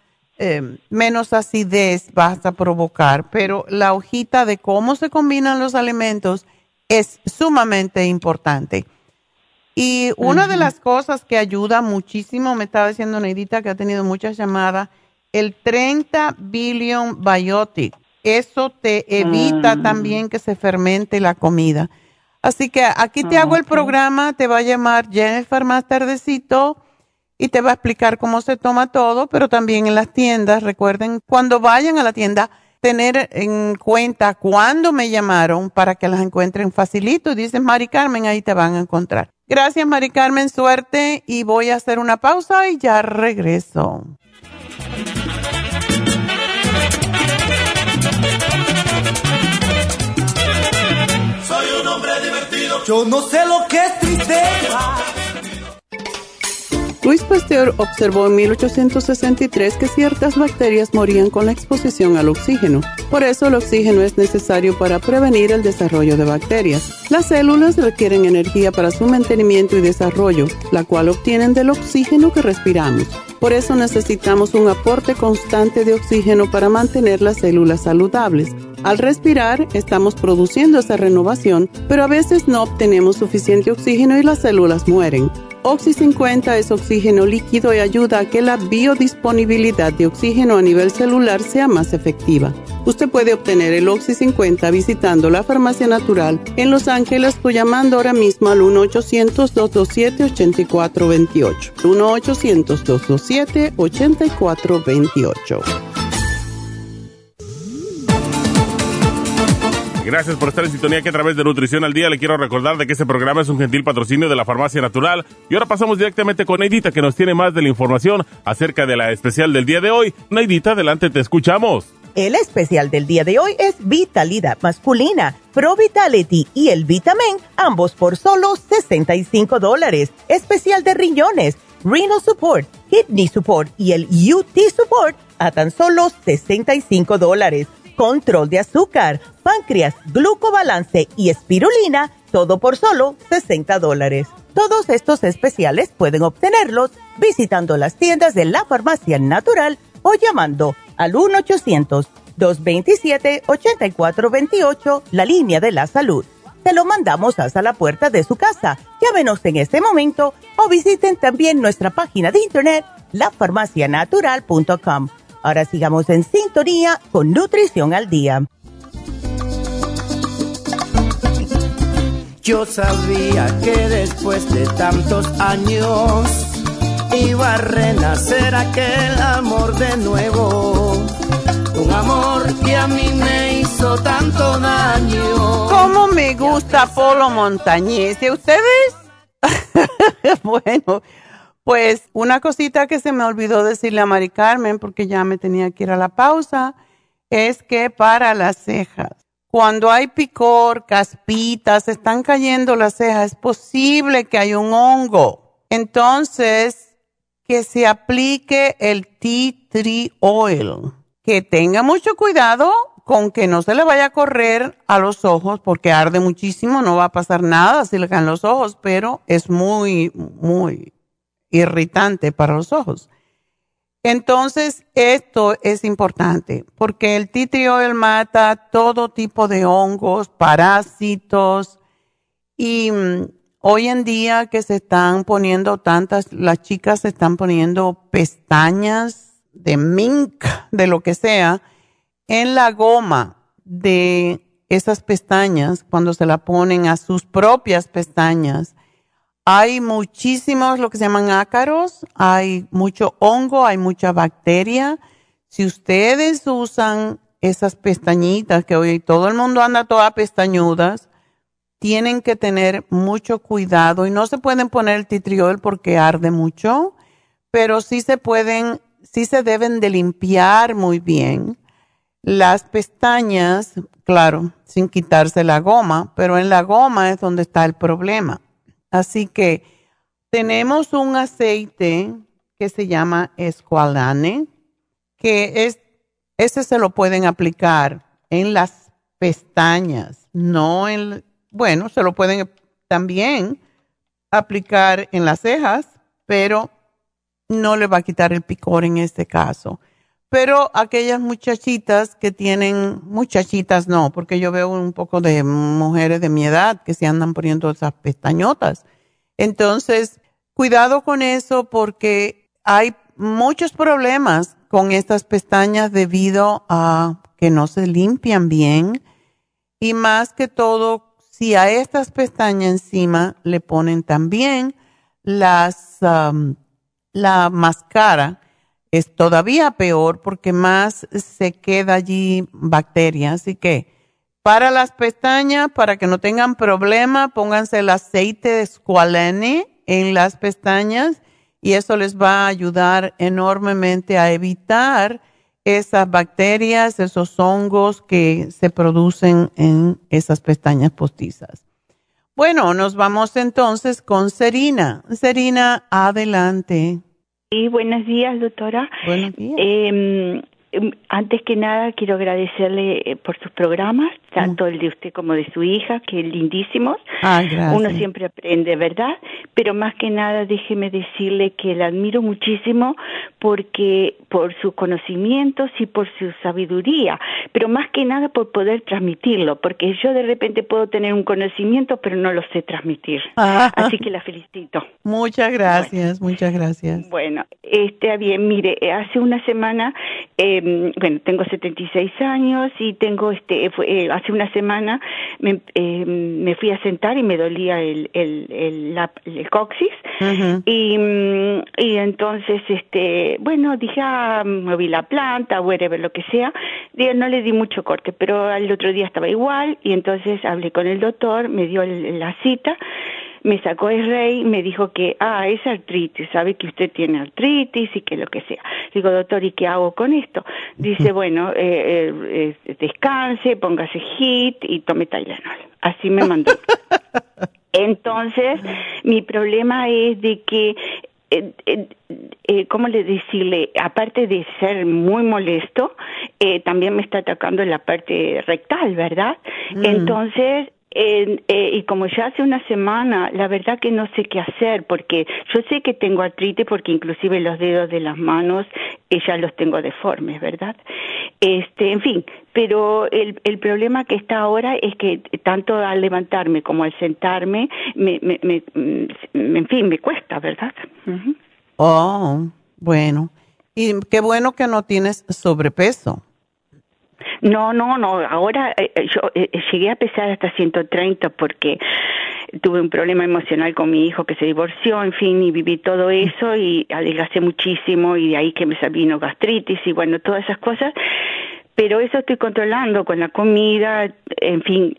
menos acidez vas a provocar. Pero la hojita de cómo se combinan los alimentos es sumamente importante. Y una de las cosas que ayuda muchísimo, me estaba diciendo Neidita que ha tenido muchas llamadas, el 30 Billion Biotic. Eso te evita también que se fermente la comida. Así que aquí te hago el programa, te va a llamar Jennifer más tardecito y te va a explicar cómo se toma todo, pero también en las tiendas, recuerden, cuando vayan a la tienda, tener en cuenta cuándo me llamaron para que las encuentren facilito. Y dices, Mari Carmen, ahí te van a encontrar. Gracias, Mari Carmen, suerte, y voy a hacer una pausa y ya regreso. Soy un hombre divertido. Yo no sé lo que es tristeza. Luis Pasteur observó en 1863 que ciertas bacterias morían con la exposición al oxígeno. Por eso el oxígeno es necesario para prevenir el desarrollo de bacterias. Las células requieren energía para su mantenimiento y desarrollo, la cual obtienen del oxígeno que respiramos. Por eso necesitamos un aporte constante de oxígeno para mantener las células saludables. Al respirar, estamos produciendo esa renovación, pero a veces no obtenemos suficiente oxígeno y las células mueren. Oxy 50 es oxígeno líquido y ayuda a que la biodisponibilidad de oxígeno a nivel celular sea más efectiva. Usted puede obtener el Oxy 50 visitando la Farmacia Natural en Los Ángeles o llamando ahora mismo al 1-800-227-8428. 1-800-227-8428. Gracias por estar en sintonía, que a través de Nutrición al Día le quiero recordar de que este programa es un gentil patrocinio de la Farmacia Natural. Y ahora pasamos directamente con Neidita, que nos tiene más de la información acerca de la especial del día de hoy. Neidita, adelante, te escuchamos. El especial del día de hoy es Vitalidad Masculina, Pro Vitality y el Vitamin, ambos por solo $65. Especial de riñones, Renal Support, Kidney Support y el UT Support a tan solo $65. Control de azúcar, páncreas, glucobalance y espirulina, todo por solo $60. Todos estos especiales pueden obtenerlos visitando las tiendas de la Farmacia Natural o llamando al 1-800-227-8428, la línea de la salud. Te lo mandamos hasta la puerta de su casa. Llámenos en este momento o visiten también nuestra página de internet, lafarmacianatural.com. Ahora sigamos en sintonía con Nutrición al Día. Yo sabía que después de tantos años iba a renacer aquel amor de nuevo. Un amor que a mí me hizo tanto daño. ¿Cómo me gusta Polo Montañés? ¿Y ustedes? Bueno, pues una cosita que se me olvidó decirle a Mari Carmen, porque ya me tenía que ir a la pausa, es que para las cejas, cuando hay picor, caspitas, se están cayendo las cejas, es posible que hay un hongo. Entonces, que se aplique el tea tree oil. Que tenga mucho cuidado con que no se le vaya a correr a los ojos, porque arde muchísimo, no va a pasar nada si le caen los ojos, pero es muy, muy irritante para los ojos. Entonces, esto es importante, porque el tea tree oil mata todo tipo de hongos, parásitos, y hoy en día que se están poniendo las chicas se están poniendo pestañas de mink, de lo que sea, en la goma de esas pestañas, cuando se la ponen a sus propias pestañas. Hay muchísimos, lo que se llaman ácaros, hay mucho hongo, hay mucha bacteria. Si ustedes usan esas pestañitas, que hoy todo el mundo anda todas pestañudas, tienen que tener mucho cuidado y no se pueden poner el tea tree oil porque arde mucho, pero sí se deben de limpiar muy bien las pestañas, claro, sin quitarse la goma, pero en la goma es donde está el problema. Así que tenemos un aceite que se llama Squalane, que ese se lo pueden aplicar en las pestañas, se lo pueden también aplicar en las cejas, pero no le va a quitar el picor en este caso. Pero aquellas muchachitas que tienen, muchachitas no, porque yo veo un poco de mujeres de mi edad que se andan poniendo esas pestañotas. Entonces, cuidado con eso porque hay muchos problemas con estas pestañas debido a que no se limpian bien. Y más que todo, si a estas pestañas encima le ponen también la máscara, es todavía peor porque más se queda allí bacteria. Así que Para las pestañas, para que no tengan problema, pónganse el aceite de squalene en las pestañas y eso les va a ayudar enormemente a evitar esas bacterias, esos hongos que se producen en esas pestañas postizas. Bueno, nos vamos entonces con Serina. Serina, adelante. Sí, buenos días, doctora. Buenos días. Antes que nada, quiero agradecerle por sus programas, tanto el de usted como de su hija, que lindísimos. Gracias. Uno siempre aprende, ¿verdad? Pero más que nada, déjeme decirle que la admiro muchísimo porque por sus conocimientos y por su sabiduría, pero más que nada por poder transmitirlo, porque yo de repente puedo tener un conocimiento, pero no lo sé transmitir. Así que la felicito. Muchas gracias, muchas gracias. Bueno, está bien. Mire, hace una semana... tengo 76 años y tengo hace una semana me fui a sentar y me dolía el coxis. Uh-huh. y entonces dije moví la planta, whatever, lo que sea. No le di mucho corte, pero al otro día estaba igual y entonces hablé con el doctor, me dio la cita. Me sacó el rey, me dijo que, es artritis, sabe que usted tiene artritis y que lo que sea. Digo, doctor, ¿y qué hago con esto? Dice, bueno, descanse, póngase HIIT y tome Tylenol. Así me mandó. Entonces, mi problema es de que, ¿cómo le decirle? Aparte de ser muy molesto, también me está atacando la parte rectal, ¿verdad? Entonces... y como ya hace una semana, la verdad que no sé qué hacer, porque yo sé que tengo artritis, porque inclusive los dedos de las manos ya los tengo deformes, ¿verdad? En fin, pero el problema que está ahora es que tanto al levantarme como al sentarme, en fin, me cuesta, ¿verdad? Uh-huh. Bueno. Y qué bueno que no tienes sobrepeso. No, ahora yo llegué a pesar hasta 130 porque tuve un problema emocional con mi hijo que se divorció, en fin, y viví todo eso y adelgacé muchísimo y de ahí que me vino gastritis y bueno, todas esas cosas, pero eso estoy controlando con la comida, en fin,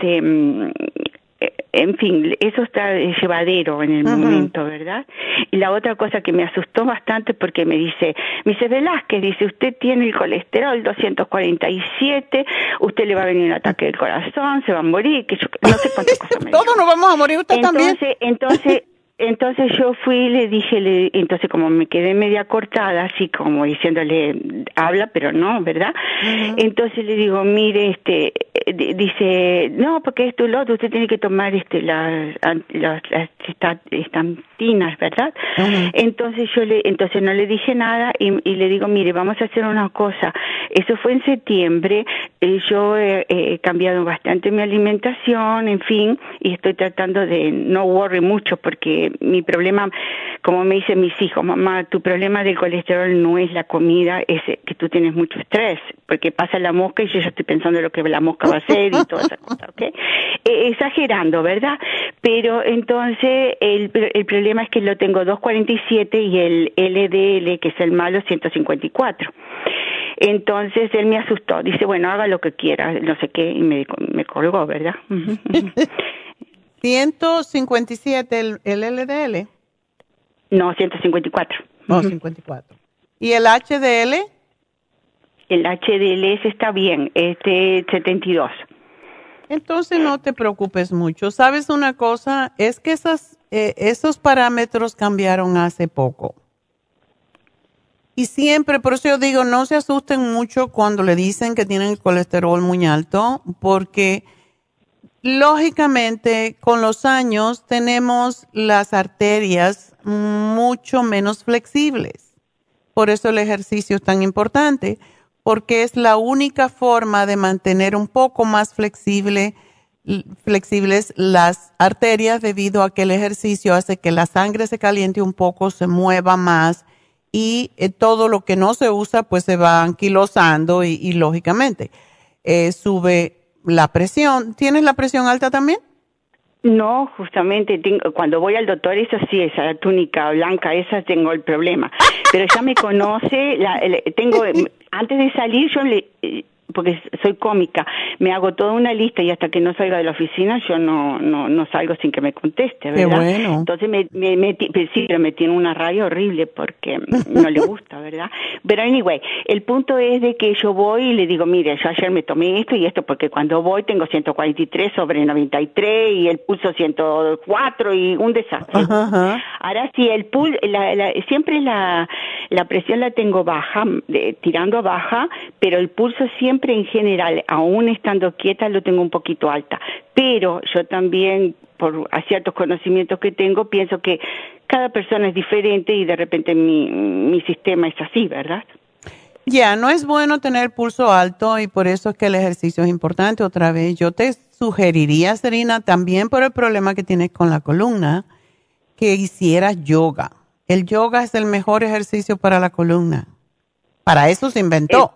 eso está llevadero en el momento, ¿verdad? Y la otra cosa que me asustó bastante porque me dice Velázquez, dice, usted tiene el colesterol 247, usted le va a venir un ataque del corazón, se va a morir, que yo no sé cuántas cosas me dijo. Todos nos vamos a morir, usted también. Entonces yo fui y le dije, entonces como me quedé media cortada, así como diciéndole, habla, pero no, ¿verdad? Uh-huh. Entonces le digo, mire, dice, no, porque esto y lo otro, usted tiene que tomar las estantinas, ¿verdad? Uh-huh. Entonces entonces no le dije nada y le digo, mire, vamos a hacer una cosa. Eso fue en septiembre, yo he cambiado bastante mi alimentación, en fin, y estoy tratando de no worry mucho porque mi problema, como me dicen mis hijos, mamá, tu problema del colesterol no es la comida, es que tú tienes mucho estrés, porque pasa la mosca y yo ya estoy pensando en lo que la mosca va a hacer y toda esa cosa, ¿ok? Exagerando, ¿verdad? Pero entonces el problema es que lo tengo 247 y el LDL, que es el malo, 154. Entonces él me asustó, dice, bueno, haga lo que quiera, no sé qué, y me colgó, ¿verdad? 157 el LDL. No, 154. No, 54. ¿Y el HDL? El HDL está bien, 72. Entonces no te preocupes mucho. ¿Sabes una cosa? Es que esos parámetros cambiaron hace poco. Y siempre, por eso yo digo, no se asusten mucho cuando le dicen que tienen el colesterol muy alto, porque lógicamente con los años tenemos las arterias mucho menos flexibles. Por eso el ejercicio es tan importante, porque es la única forma de mantener un poco más flexibles las arterias, debido a que el ejercicio hace que la sangre se caliente un poco, se mueva más y todo lo que no se usa pues se va anquilosando y lógicamente sube la presión. ¿Tienes la presión alta también? No, justamente cuando voy al doctor, eso sí, esa túnica blanca, esa tengo el problema. Pero ya me conoce, antes de salir yo porque soy cómica, me hago toda una lista y hasta que no salga de la oficina yo no salgo sin que me conteste, ¿verdad? Qué bueno. Entonces pero me tiene una rabia horrible porque no le gusta, ¿verdad? Pero anyway, el punto es de que yo voy y le digo, mire, yo ayer me tomé esto y esto, porque cuando voy tengo 143 sobre 93 y el pulso 104 y un desastre. Ajá. Ahora sí, el pulso, siempre la presión la tengo baja, tirando a baja, pero el pulso siempre en general, aún estando quieta, lo tengo un poquito alta. Pero yo también, por ciertos conocimientos que tengo, pienso que cada persona es diferente y de repente mi sistema es así, ¿verdad? Ya, no es bueno tener pulso alto y por eso es que el ejercicio es importante. Otra vez, yo te sugeriría, Serena, también por el problema que tienes con la columna, que hicieras yoga. El yoga es el mejor ejercicio para la columna. Para eso se inventó.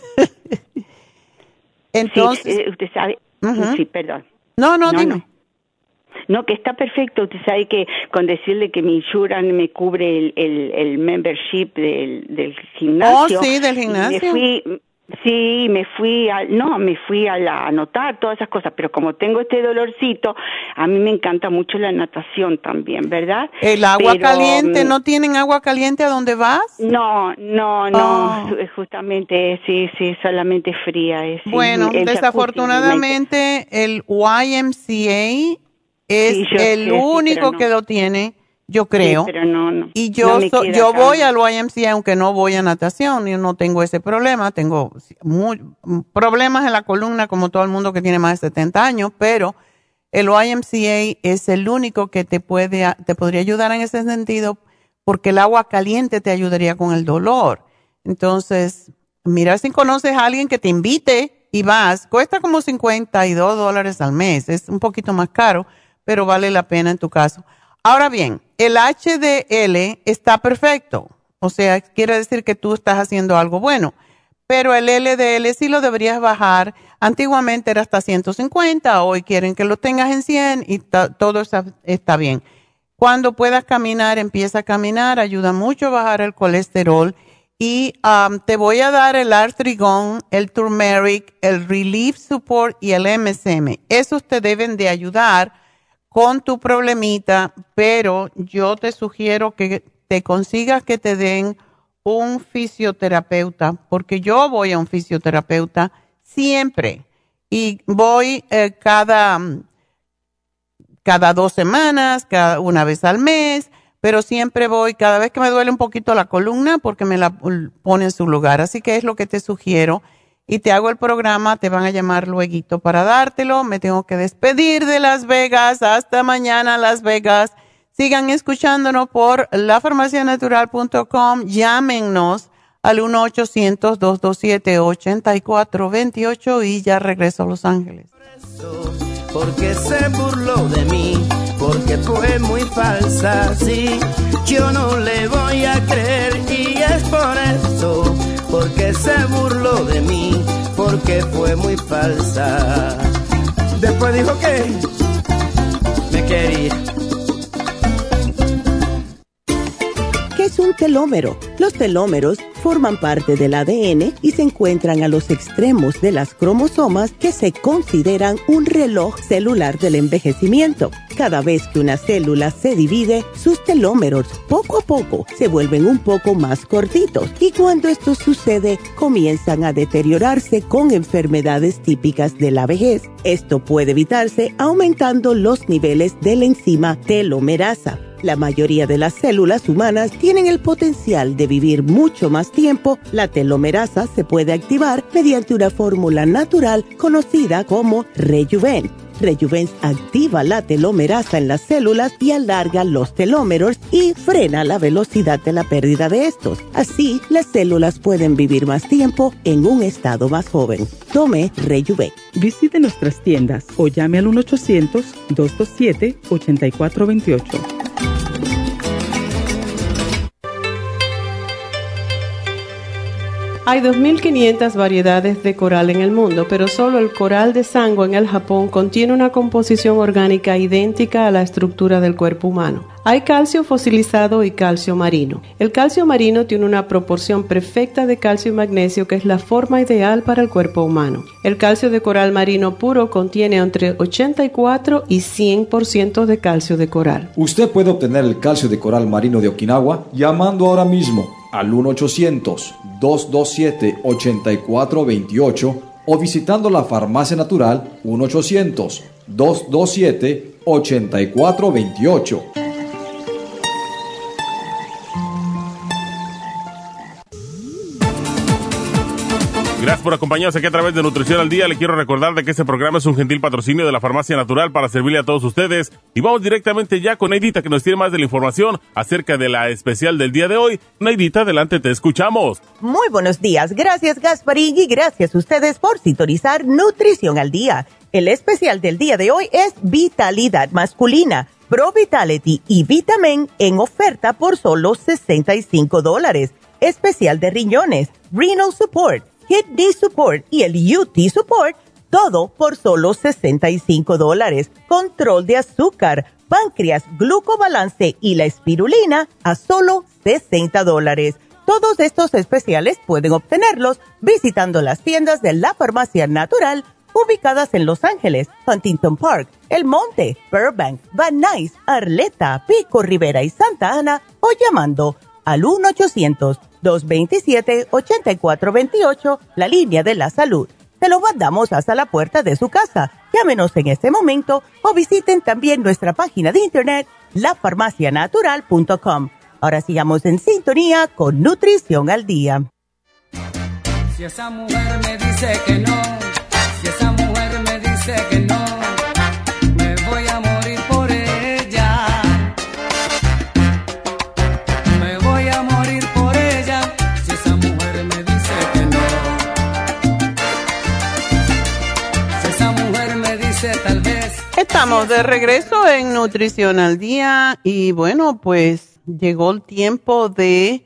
Entonces, sí, usted sabe. Sí, perdón. No, dime. No, que está perfecto. Usted sabe que con decirle que mi insurance me cubre el membership del gimnasio. Oh, sí, del gimnasio. Me fui a anotar todas esas cosas, pero como tengo este dolorcito, a mí me encanta mucho la natación también, ¿verdad? ¿El agua caliente? ¿No tienen agua caliente a donde vas? No, justamente, sí, solamente fría. Bueno, desafortunadamente el YMCA es el único que lo tiene, yo creo. Sí, pero no. Y yo voy al YMCA, aunque no voy a natación, y no tengo ese problema. Tengo problemas en la columna, como todo el mundo que tiene más de 70 años, pero el YMCA es el único que te podría ayudar en ese sentido, porque el agua caliente te ayudaría con el dolor. Entonces, mira si conoces a alguien que te invite y vas. Cuesta como $52 al mes. Es un poquito más caro, pero vale la pena en tu caso. Ahora bien, el HDL está perfecto. O sea, quiere decir que tú estás haciendo algo bueno. Pero el LDL sí lo deberías bajar. Antiguamente era hasta 150, hoy quieren que lo tengas en 100 y todo está bien. Cuando puedas caminar, empieza a caminar, ayuda mucho a bajar el colesterol. Y te voy a dar el Artrigón, el Turmeric, el Relief Support y el MSM. Esos te deben de ayudar con tu problemita, pero yo te sugiero que te consigas que te den un fisioterapeuta, porque yo voy a un fisioterapeuta siempre y voy cada 2 semanas, una vez al mes, pero siempre voy cada vez que me duele un poquito la columna porque me la pone en su lugar. Así que es lo que te sugiero. Y te hago el programa, te van a llamar lueguito para dártelo. Me tengo que despedir de Las Vegas. Hasta mañana, Las Vegas. Sigan escuchándonos por lafarmacianatural.com. Llámennos al 1-800-227-8428 y ya regreso a Los Ángeles. Porque se burló de mí, porque fue muy falsa, sí. Yo no le voy a creer y es por eso. Porque se burló de mí, porque fue muy falsa. Después dijo que me quería. ¿Qué es un telómero? Los telómeros forman parte del ADN y se encuentran a los extremos de las cromosomas que se consideran un reloj celular del envejecimiento. Cada vez que una célula se divide, sus telómeros poco a poco se vuelven un poco más cortitos y cuando esto sucede, comienzan a deteriorarse con enfermedades típicas de la vejez. Esto puede evitarse aumentando los niveles de la enzima telomerasa. La mayoría de las células humanas tienen el potencial de vivir mucho más tiempo. La telomerasa se puede activar mediante una fórmula natural conocida como Rejuven. Rejuven activa la telomerasa en las células y alarga los telómeros y frena la velocidad de la pérdida de estos. Así, las células pueden vivir más tiempo en un estado más joven. Tome Rejuven. Visite nuestras tiendas o llame al 1-800-227-8428. Hay 2.500 variedades de coral en el mundo, pero solo el coral de Sango en el Japón contiene una composición orgánica idéntica a la estructura del cuerpo humano. Hay calcio fosilizado y calcio marino. El calcio marino tiene una proporción perfecta de calcio y magnesio que es la forma ideal para el cuerpo humano. El calcio de coral marino puro contiene entre 84 y 100% de calcio de coral. Usted puede obtener el calcio de coral marino de Okinawa llamando ahora mismo al 1-800-227-8428 o visitando la Farmacia Natural 1-800-227-8428. Gracias por acompañarnos aquí a través de Nutrición al Día. Le quiero recordar de que este programa es un gentil patrocinio de la Farmacia Natural para servirle a todos ustedes. Y vamos directamente ya con Neidita, que nos tiene más de la información acerca de la especial del día de hoy. Neidita, adelante, te escuchamos. Muy buenos días. Gracias, Gasparín, y gracias a ustedes por sintonizar Nutrición al Día. El especial del día de hoy es Vitalidad Masculina, Pro Vitality y Vitamin en oferta por solo $65. Especial de riñones, Renal Support, Kidney Support y el UT Support, todo por solo $65. Control de azúcar, páncreas, glucobalance y la espirulina a solo $60. Todos estos especiales pueden obtenerlos visitando las tiendas de la Farmacia Natural ubicadas en Los Ángeles, Huntington Park, El Monte, Burbank, Van Nuys, Arleta, Pico Rivera y Santa Ana o llamando al 1-800-227-8428, la línea de la salud. Se lo mandamos hasta la puerta de su casa. Llámenos en este momento o visiten también nuestra página de internet, lafarmacianatural.com. Ahora sigamos en sintonía con Nutrición al Día. Si esa mujer me dice que no, si esa mujer me dice que no, me voy a morir por ella. Me voy a morir por ella, si esa mujer me dice que no. Si esa mujer me dice tal vez. Estamos de regreso en Nutrición al Día y bueno, pues llegó el tiempo de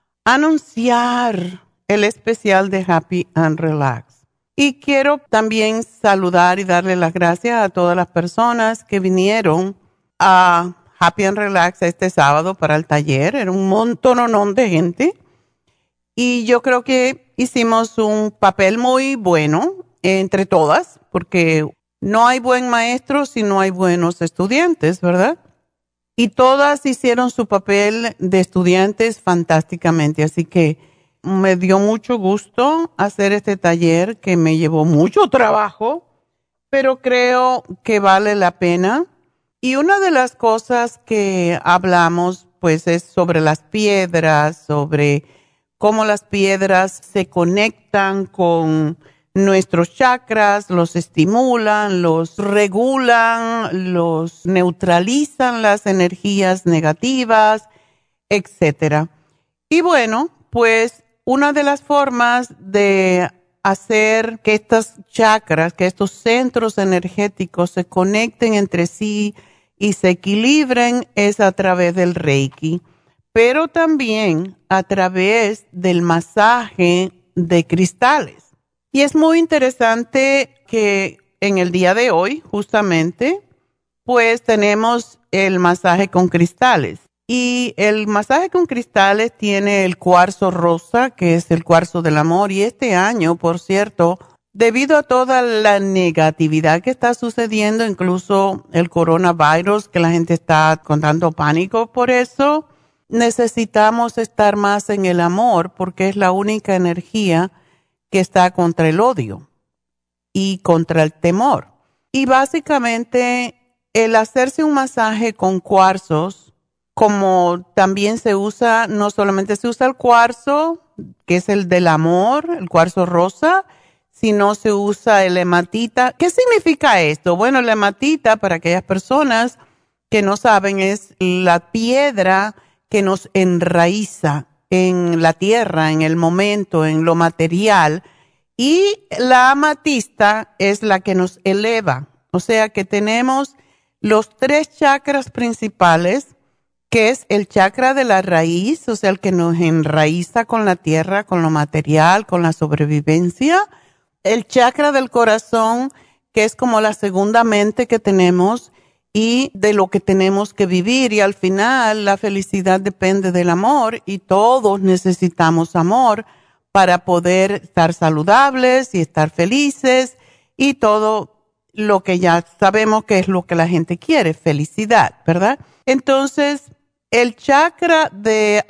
anunciar el especial de Happy and Relax. Y quiero también saludar y darle las gracias a todas las personas que vinieron a Happy and Relax este sábado para el taller. Era un montononón de gente. Y yo creo que hicimos un papel muy bueno entre todas, porque no hay buen maestro si no hay buenos estudiantes, ¿verdad? Y todas hicieron su papel de estudiantes fantásticamente. Así que me dio mucho gusto hacer este taller que me llevó mucho trabajo, pero creo que vale la pena. Y una de las cosas que hablamos, pues, es sobre las piedras, sobre cómo las piedras se conectan con nuestros chakras, los estimulan, los regulan, los neutralizan las energías negativas, etcétera. Y bueno, pues una de las formas de hacer que estas chakras, que estos centros energéticos se conecten entre sí y se equilibren es a través del Reiki, pero también a través del masaje de cristales. Y es muy interesante que en el día de hoy, justamente, pues tenemos el masaje con cristales. Y el masaje con cristales tiene el cuarzo rosa, que es el cuarzo del amor. Y este año, por cierto, debido a toda la negatividad que está sucediendo, incluso el coronavirus, que la gente está con tanto pánico por eso, necesitamos estar más en el amor porque es la única energía que está contra el odio y contra el temor. Y básicamente el hacerse un masaje con cuarzos, como también se usa, no solamente se usa el cuarzo, que es el del amor, el cuarzo rosa, sino se usa el hematita. ¿Qué significa esto? Bueno, la hematita, para aquellas personas que no saben, es la piedra que nos enraiza en la tierra, en el momento, en lo material. Y la amatista es la que nos eleva. O sea que tenemos los 3 chakras principales que es el chakra de la raíz, o sea, el que nos enraiza con la tierra, con lo material, con la sobrevivencia. El chakra del corazón, que es como la segunda mente que tenemos y de lo que tenemos que vivir. Y al final la felicidad depende del amor y todos necesitamos amor para poder estar saludables y estar felices y todo lo que ya sabemos que es lo que la gente quiere, felicidad, ¿verdad? Entonces, el chakra del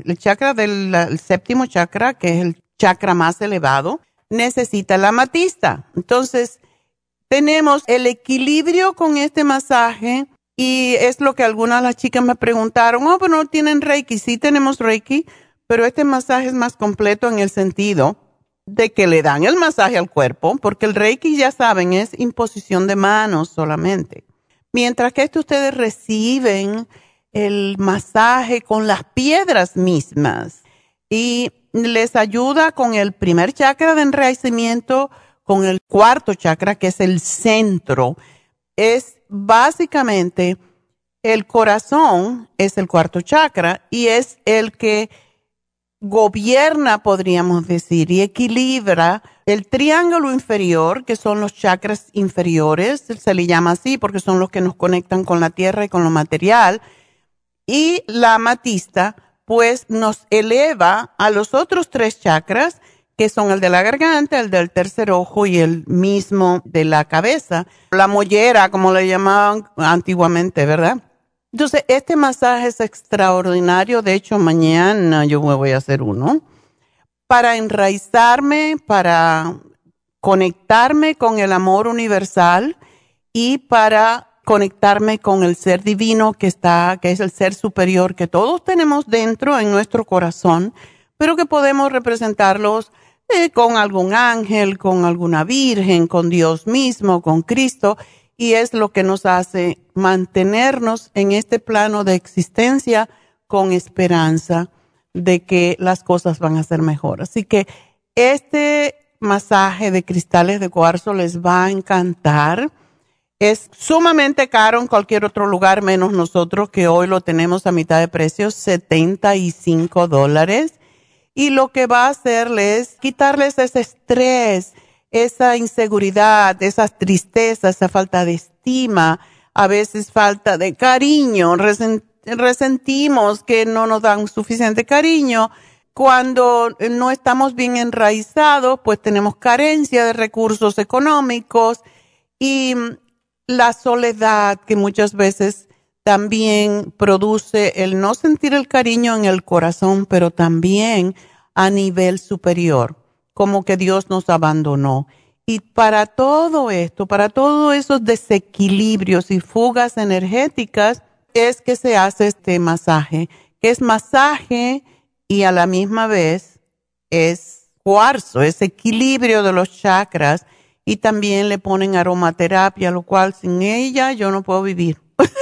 séptimo chakra, que es el chakra más elevado, necesita la amatista. Entonces, tenemos el equilibrio con este masaje y es lo que algunas de las chicas me preguntaron, pero no tienen Reiki. Sí tenemos Reiki, pero este masaje es más completo en el sentido de que le dan el masaje al cuerpo, porque el Reiki, ya saben, es imposición de manos solamente. Mientras que ustedes reciben el masaje con las piedras mismas y les ayuda con el primer chakra de enraizamiento, con el cuarto chakra, que es el centro. Es básicamente el corazón, es el cuarto chakra y es el que gobierna, podríamos decir, y equilibra el triángulo inferior, que son los chakras inferiores, se le llama así porque son los que nos conectan con la tierra y con lo material, y la amatista pues nos eleva a los otros tres chakras, que son el de la garganta, el del tercer ojo y el mismo de la cabeza, la mollera, como le llamaban antiguamente, ¿verdad? Entonces, este masaje es extraordinario. De hecho, mañana yo me voy a hacer uno para enraizarme, para conectarme con el amor universal y para conectarme con el ser divino que es el ser superior que todos tenemos dentro en nuestro corazón, pero que podemos representarlos con algún ángel, con alguna virgen, con Dios mismo, con Cristo. Y es lo que nos hace mantenernos en este plano de existencia con esperanza de que las cosas van a ser mejor. Así que este masaje de cristales de cuarzo les va a encantar. Es sumamente caro en cualquier otro lugar, menos nosotros, que hoy lo tenemos a mitad de precio, $75. Y lo que va a hacerles es quitarles ese estrés, esa inseguridad, esas tristezas, esa falta de estima, a veces falta de cariño, resentimos que no nos dan suficiente cariño. Cuando no estamos bien enraizados, pues tenemos carencia de recursos económicos y la soledad que muchas veces también produce el no sentir el cariño en el corazón, pero también a nivel superior, como que Dios nos abandonó. Y para todo esto, para todos esos desequilibrios y fugas energéticas, es que se hace este masaje, que es masaje y a la misma vez es cuarzo, es equilibrio de los chakras, y también le ponen aromaterapia, lo cual sin ella yo no puedo vivir.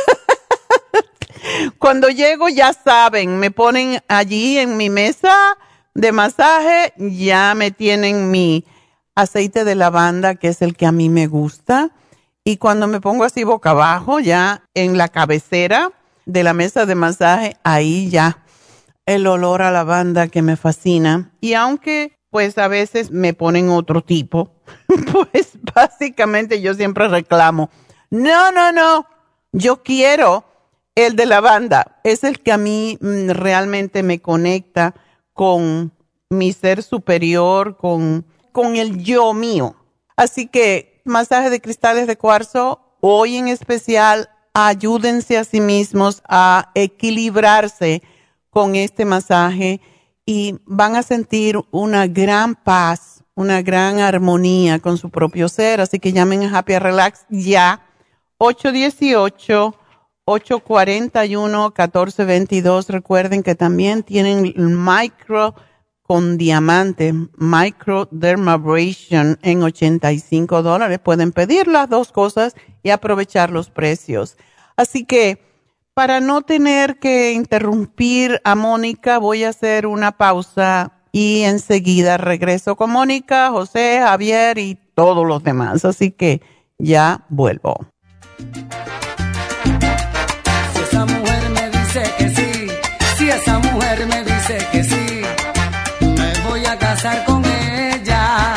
Cuando llego, ya saben, me ponen allí en mi mesa de masaje, ya me tienen mi aceite de lavanda, que es el que a mí me gusta. Y cuando me pongo así boca abajo, ya en la cabecera de la mesa de masaje, ahí ya el olor a lavanda que me fascina. Y aunque pues a veces me ponen otro tipo, pues básicamente yo siempre reclamo, no, yo quiero el de lavanda. Es el que a mí realmente me conecta con mi ser superior, con el yo mío. Así que masaje de cristales de cuarzo, hoy en especial, ayúdense a sí mismos a equilibrarse con este masaje y van a sentir una gran paz, una gran armonía con su propio ser. Así que llamen a Happy Relax ya, 818-841-1422. Recuerden que también tienen micro con diamante, microdermabrasion en $85. Pueden pedir las dos cosas y aprovechar los precios. Así que para no tener que interrumpir a Mónica, voy a hacer una pausa y enseguida regreso con Mónica, José, Javier y todos los demás. Así que ya vuelvo. Si esa mujer me dice que esa mujer me dice que sí, me voy a casar con ella.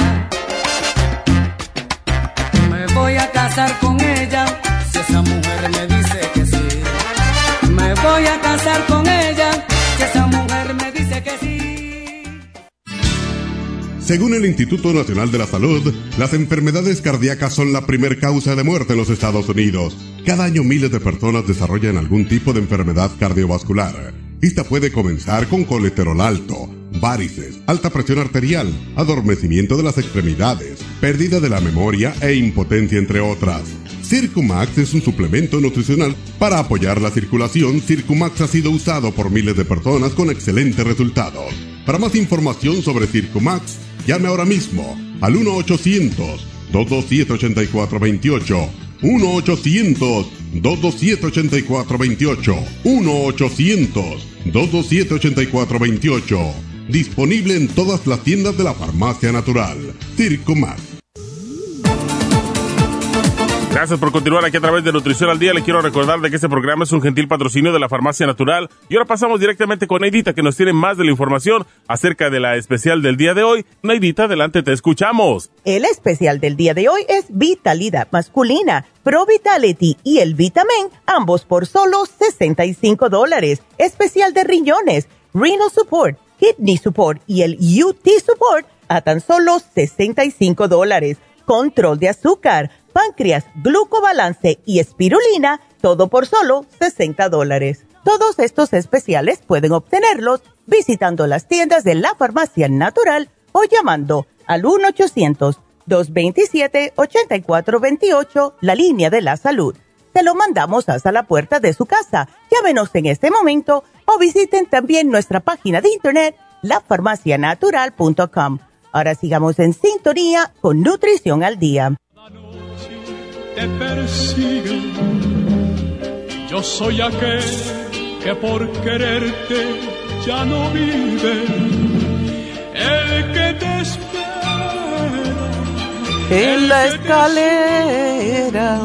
Me voy a casar con ella, si esa mujer me dice que sí. Me voy a casar con ella, si esa mujer me dice que sí. Según el Instituto Nacional de la Salud, las enfermedades cardíacas son la primer causa de muerte en los Estados Unidos. Cada año miles de personas desarrollan algún tipo de enfermedad cardiovascular. Esta puede comenzar con colesterol alto, varices, alta presión arterial, adormecimiento de las extremidades, pérdida de la memoria e impotencia, entre otras. Circumax es un suplemento nutricional para apoyar la circulación. Circumax ha sido usado por miles de personas con excelentes resultados. Para más información sobre Circumax, llame ahora mismo al 1-800-227-8428. 1-800-227-8428. 1-800-227-8428. Disponible en todas las tiendas de la Farmacia Natural. Circumax. Gracias por continuar aquí a través de Nutrición al Día. Le quiero recordar de que este programa es un gentil patrocinio de la Farmacia Natural. Y ahora pasamos directamente con Neidita, que nos tiene más de la información acerca de la especial del día de hoy. Neidita, adelante, te escuchamos. El especial del día de hoy es Vitalidad Masculina, Pro Vitality y el Vitamin, ambos por solo $65. Especial de riñones, Renal Support, Kidney Support y el UT Support a tan solo $65. Control de azúcar, páncreas, glucobalance y espirulina, todo por solo $60. Todos estos especiales pueden obtenerlos visitando las tiendas de la Farmacia Natural o llamando al 1-800-227-8428, la línea de la salud. Se lo mandamos hasta la puerta de su casa. Llámenos en este momento o visiten también nuestra página de internet, lafarmacianatural.com. Ahora sigamos en sintonía con Nutrición al Día. Te persigue. Yo soy aquel que por quererte ya no vive, el que te espera en la escalera.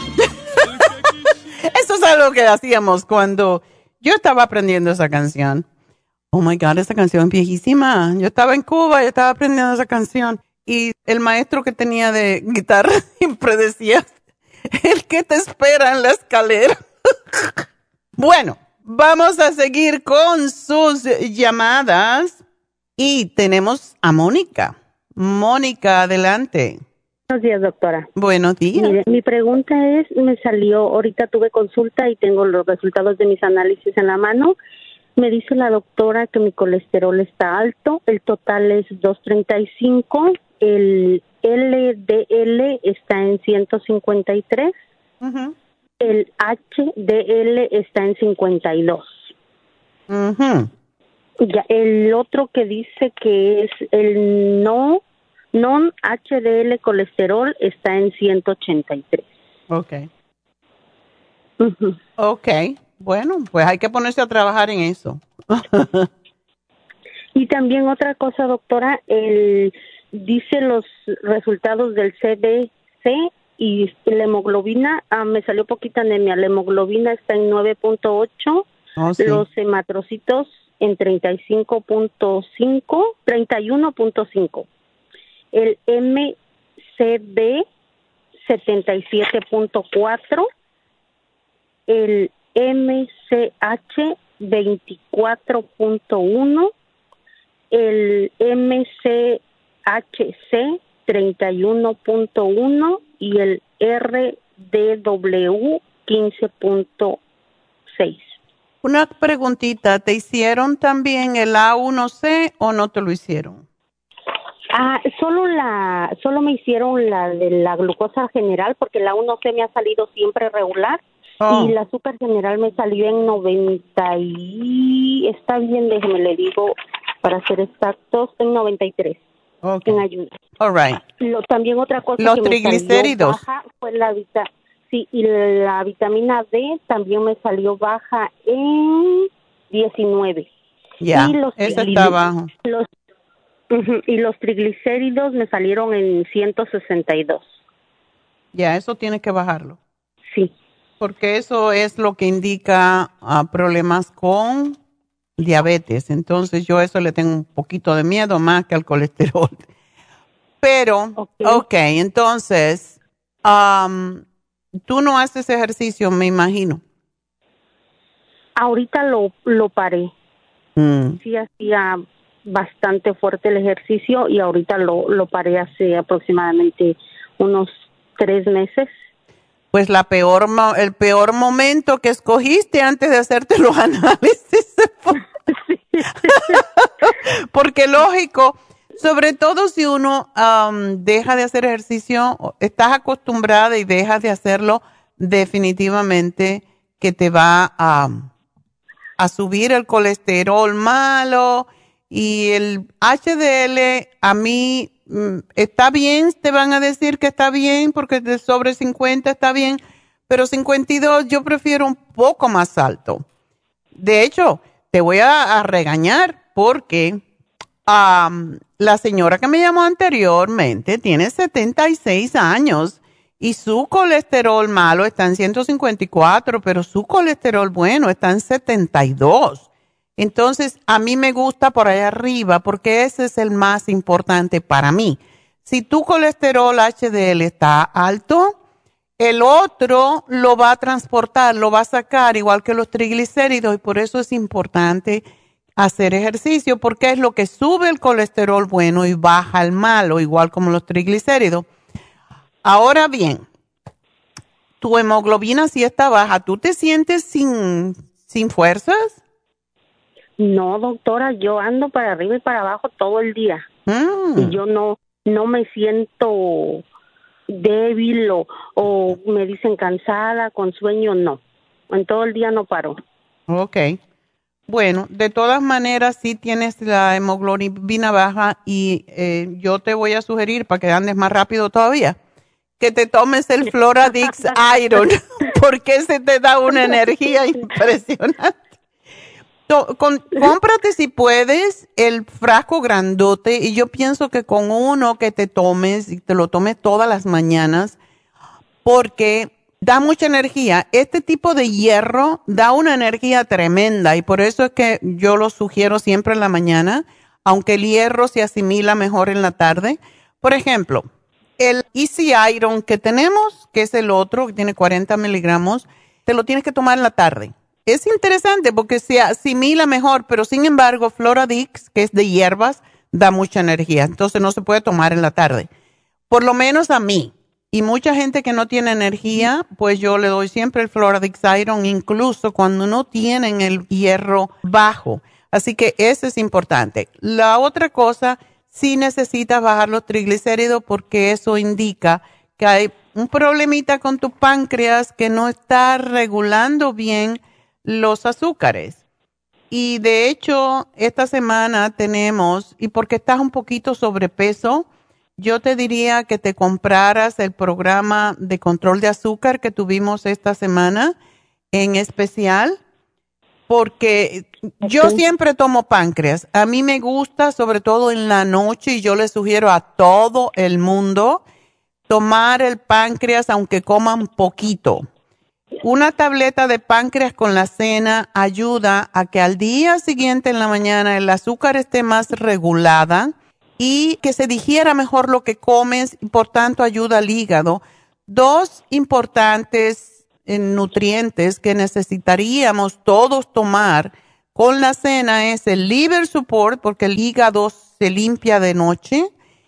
Eso es algo que hacíamos cuando yo estaba aprendiendo esa canción. Oh my God, esa canción es viejísima. Yo estaba en Cuba y estaba aprendiendo esa canción. Y el maestro que tenía de guitarra siempre decía, el que te espera en la escalera. Bueno, vamos a seguir con sus llamadas. Y tenemos a Mónica. Mónica, adelante. Buenos días, doctora. Buenos días. Mire, mi pregunta es, me salió, ahorita tuve consulta y tengo los resultados de mis análisis en la mano. Me dice la doctora que mi colesterol está alto, el total es 235, el LDL está en 153, el HDL está en 52. Ya, el otro que dice que es el non-HDL colesterol está en 183. Okay. Okay. Bueno, pues hay que ponerse a trabajar en eso. Y también otra cosa, doctora, dice los resultados del CBC y la hemoglobina, me salió poquita anemia, la hemoglobina está en 9.8, sí. Los hematrocitos en 31.5, el MCB 77.4, el MCH 24.1, el MCHC 31.1 y el RDW 15.6. Una preguntita, ¿te hicieron también el A1C o no te lo hicieron? Solo me hicieron la de la glucosa general porque la A1C me ha salido siempre regular. Y la azúcar general me salió en 90 y... Está bien, déjeme le digo, para ser exactos, en 93. En ayunas. All right. También otra cosa los que triglicéridos. me salió baja fue y la vitamina D también me salió baja en 19. Ya, eso está bajo. Y los triglicéridos me salieron en 162. Ya, eso tienes que bajarlo. Sí. Porque eso es lo que indica problemas con diabetes. Entonces yo eso le tengo un poquito de miedo más que al colesterol. Pero, okay, entonces, tú no haces ejercicio, me imagino. Ahorita lo paré. Sí hacía bastante fuerte el ejercicio y ahorita lo paré hace aproximadamente unos 3 meses. Pues el peor momento que escogiste antes de hacerte los análisis. Porque lógico, sobre todo si uno deja de hacer ejercicio, estás acostumbrada y dejas de hacerlo, definitivamente que te va a subir el colesterol malo y el HDL. A mí está bien, te van a decir que está bien porque de sobre 50 está bien, pero 52 yo prefiero un poco más alto. De hecho, te voy a regañar porque la señora que me llamó anteriormente tiene 76 años y su colesterol malo está en 154, pero su colesterol bueno está en 72. Entonces, a mí me gusta por allá arriba porque ese es el más importante para mí. Si tu colesterol HDL está alto, el otro lo va a transportar, lo va a sacar igual que los triglicéridos y por eso es importante hacer ejercicio porque es lo que sube el colesterol bueno y baja el malo, igual como los triglicéridos. Ahora bien, tu hemoglobina sí está baja. ¿Tú te sientes sin fuerzas? No, doctora, yo ando para arriba y para abajo todo el día. Y yo no me siento débil o me dicen cansada, con sueño, no. En todo el día no paro. Okay. Bueno, de todas maneras, sí tienes la hemoglobina baja y yo te voy a sugerir, para que andes más rápido todavía, que te tomes el Floradix Iron, porque ese te da una energía impresionante. Cómprate si puedes el frasco grandote y yo pienso que con uno que te tomes y te lo tomes todas las mañanas porque da mucha energía. Este tipo de hierro da una energía tremenda y por eso es que yo lo sugiero siempre en la mañana, aunque el hierro se asimila mejor en la tarde. Por ejemplo, el Easy Iron que tenemos, que es el otro, que tiene 40 miligramos, te lo tienes que tomar en la tarde. Es interesante porque se asimila mejor, pero sin embargo, Floradix, que es de hierbas, da mucha energía. Entonces no se puede tomar en la tarde. Por lo menos a mí. Y mucha gente que no tiene energía, pues yo le doy siempre el Floradix Iron, incluso cuando no tienen el hierro bajo. Así que eso es importante. La otra cosa, sí necesitas bajar los triglicéridos porque eso indica que hay un problemita con tu páncreas que no está regulando bien los azúcares. Y de hecho, esta semana tenemos, y porque estás un poquito sobrepeso, yo te diría que te compraras el programa de control de azúcar que tuvimos esta semana en especial, porque yo siempre tomo páncreas. A mí me gusta, sobre todo en la noche, y yo le sugiero a todo el mundo tomar el páncreas aunque coman poquito. Una tableta de páncreas con la cena ayuda a que al día siguiente en la mañana el azúcar esté más regulada y que se digiera mejor lo que comes y por tanto ayuda al hígado. 2 importantes nutrientes que necesitaríamos todos tomar con la cena es el liver support, porque el hígado se limpia de noche,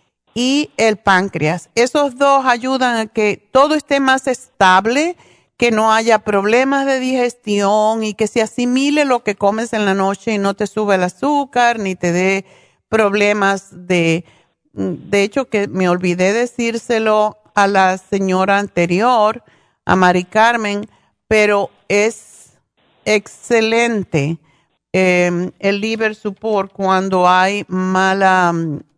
y el páncreas. Esos 2 ayudan a que todo esté más estable, que no haya problemas de digestión y que se asimile lo que comes en la noche y no te sube el azúcar ni te dé problemas de hecho que me olvidé decírselo a la señora anterior, a Mari Carmen, pero es excelente el liver support cuando hay malas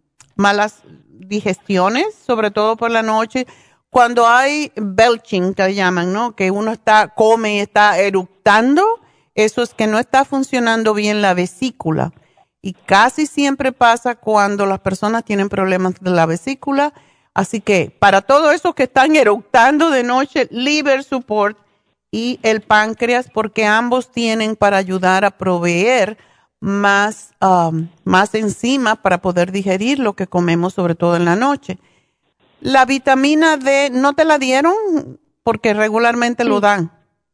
digestiones, sobre todo por la noche. Cuando hay belching, que llaman, ¿no? Que uno come y está eructando, eso es que no está funcionando bien la vesícula. Y casi siempre pasa cuando las personas tienen problemas de la vesícula. Así que para todo eso que están eructando de noche, liver support y el páncreas, porque ambos tienen para ayudar a proveer más enzima para poder digerir lo que comemos, sobre todo en la noche. La vitamina D, ¿no te la dieron? Porque regularmente lo dan.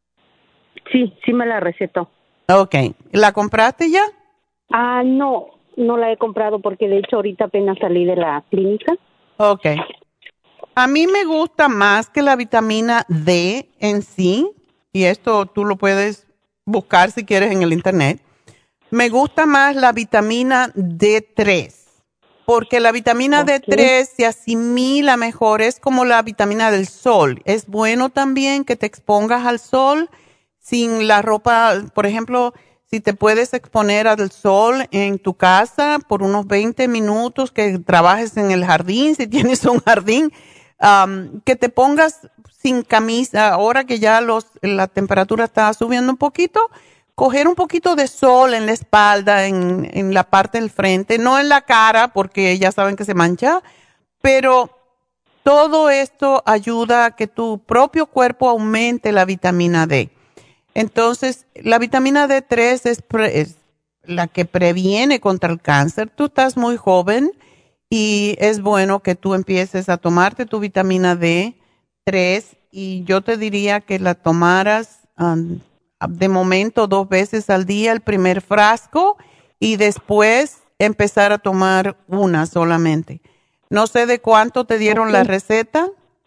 Sí, sí me la recetó. Ok. ¿La compraste ya? No la he comprado porque de hecho ahorita apenas salí de la clínica. Ok. A mí me gusta más que la vitamina D en sí, y esto tú lo puedes buscar si quieres en el internet. Me gusta más la vitamina D3, porque la vitamina D3 se asimila mejor, es como la vitamina del sol. Es bueno también que te expongas al sol sin la ropa, por ejemplo, si te puedes exponer al sol en tu casa por unos 20 minutos, que trabajes en el jardín, si tienes un jardín, que te pongas sin camisa, ahora que ya la temperatura está subiendo un poquito, coger un poquito de sol en la espalda, en la parte del frente, no en la cara, porque ya saben que se mancha, pero todo esto ayuda a que tu propio cuerpo aumente la vitamina D. Entonces, la vitamina D3 es la que previene contra el cáncer. Tú estás muy joven y es bueno que tú empieces a tomarte tu vitamina D3 y yo te diría que la tomaras de momento 2 veces al día, el primer frasco, y después empezar a tomar una solamente. No sé de cuánto te dieron la receta.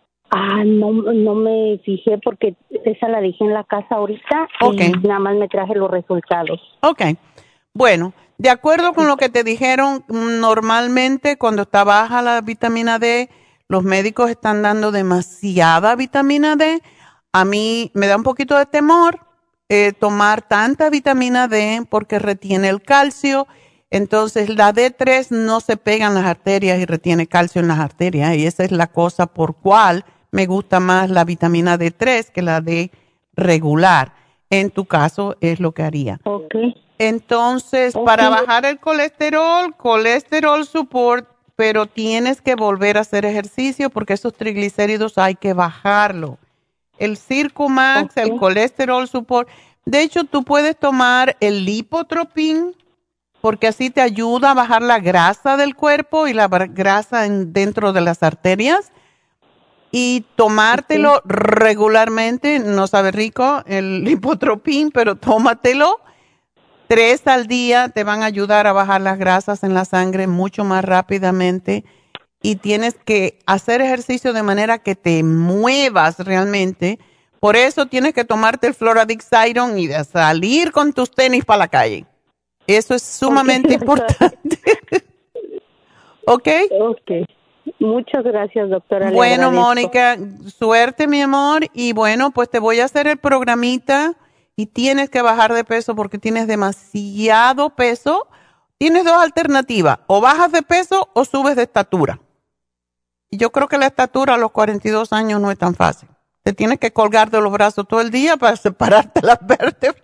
No me fijé porque esa la dejé en la casa ahorita y nada más me traje los resultados. Ok. Bueno, de acuerdo con lo que te dijeron, normalmente cuando está baja la vitamina D, los médicos están dando demasiada vitamina D. A mí me da un poquito de temor tomar tanta vitamina D porque retiene el calcio. Entonces la D3 no se pega en las arterias y retiene calcio en las arterias. Y esa es la cosa por cual me gusta más la vitamina D3 que la D regular. En tu caso es lo que haría. Entonces, para bajar el colesterol support, pero tienes que volver a hacer ejercicio porque esos triglicéridos hay que bajarlo. El Circumax, el colesterol support. De hecho, tú puedes tomar el Lipotropin porque así te ayuda a bajar la grasa del cuerpo y la grasa dentro de las arterias. Y tomártelo regularmente, no sabe rico el Lipotropin, pero tómatelo. 3 al día te van a ayudar a bajar las grasas en la sangre mucho más rápidamente. Y tienes que hacer ejercicio de manera que te muevas realmente. Por eso tienes que tomarte el Floradix Iron y salir con tus tenis para la calle. Eso es sumamente importante. ¿Ok? Muchas gracias, doctora. Bueno, Mónica, suerte, mi amor. Y bueno, pues te voy a hacer el programita y tienes que bajar de peso porque tienes demasiado peso. Tienes 2 alternativas, o bajas de peso o subes de estatura. Y yo creo que la estatura a los 42 años no es tan fácil. Te tienes que colgar de los brazos todo el día para separarte las vértebras.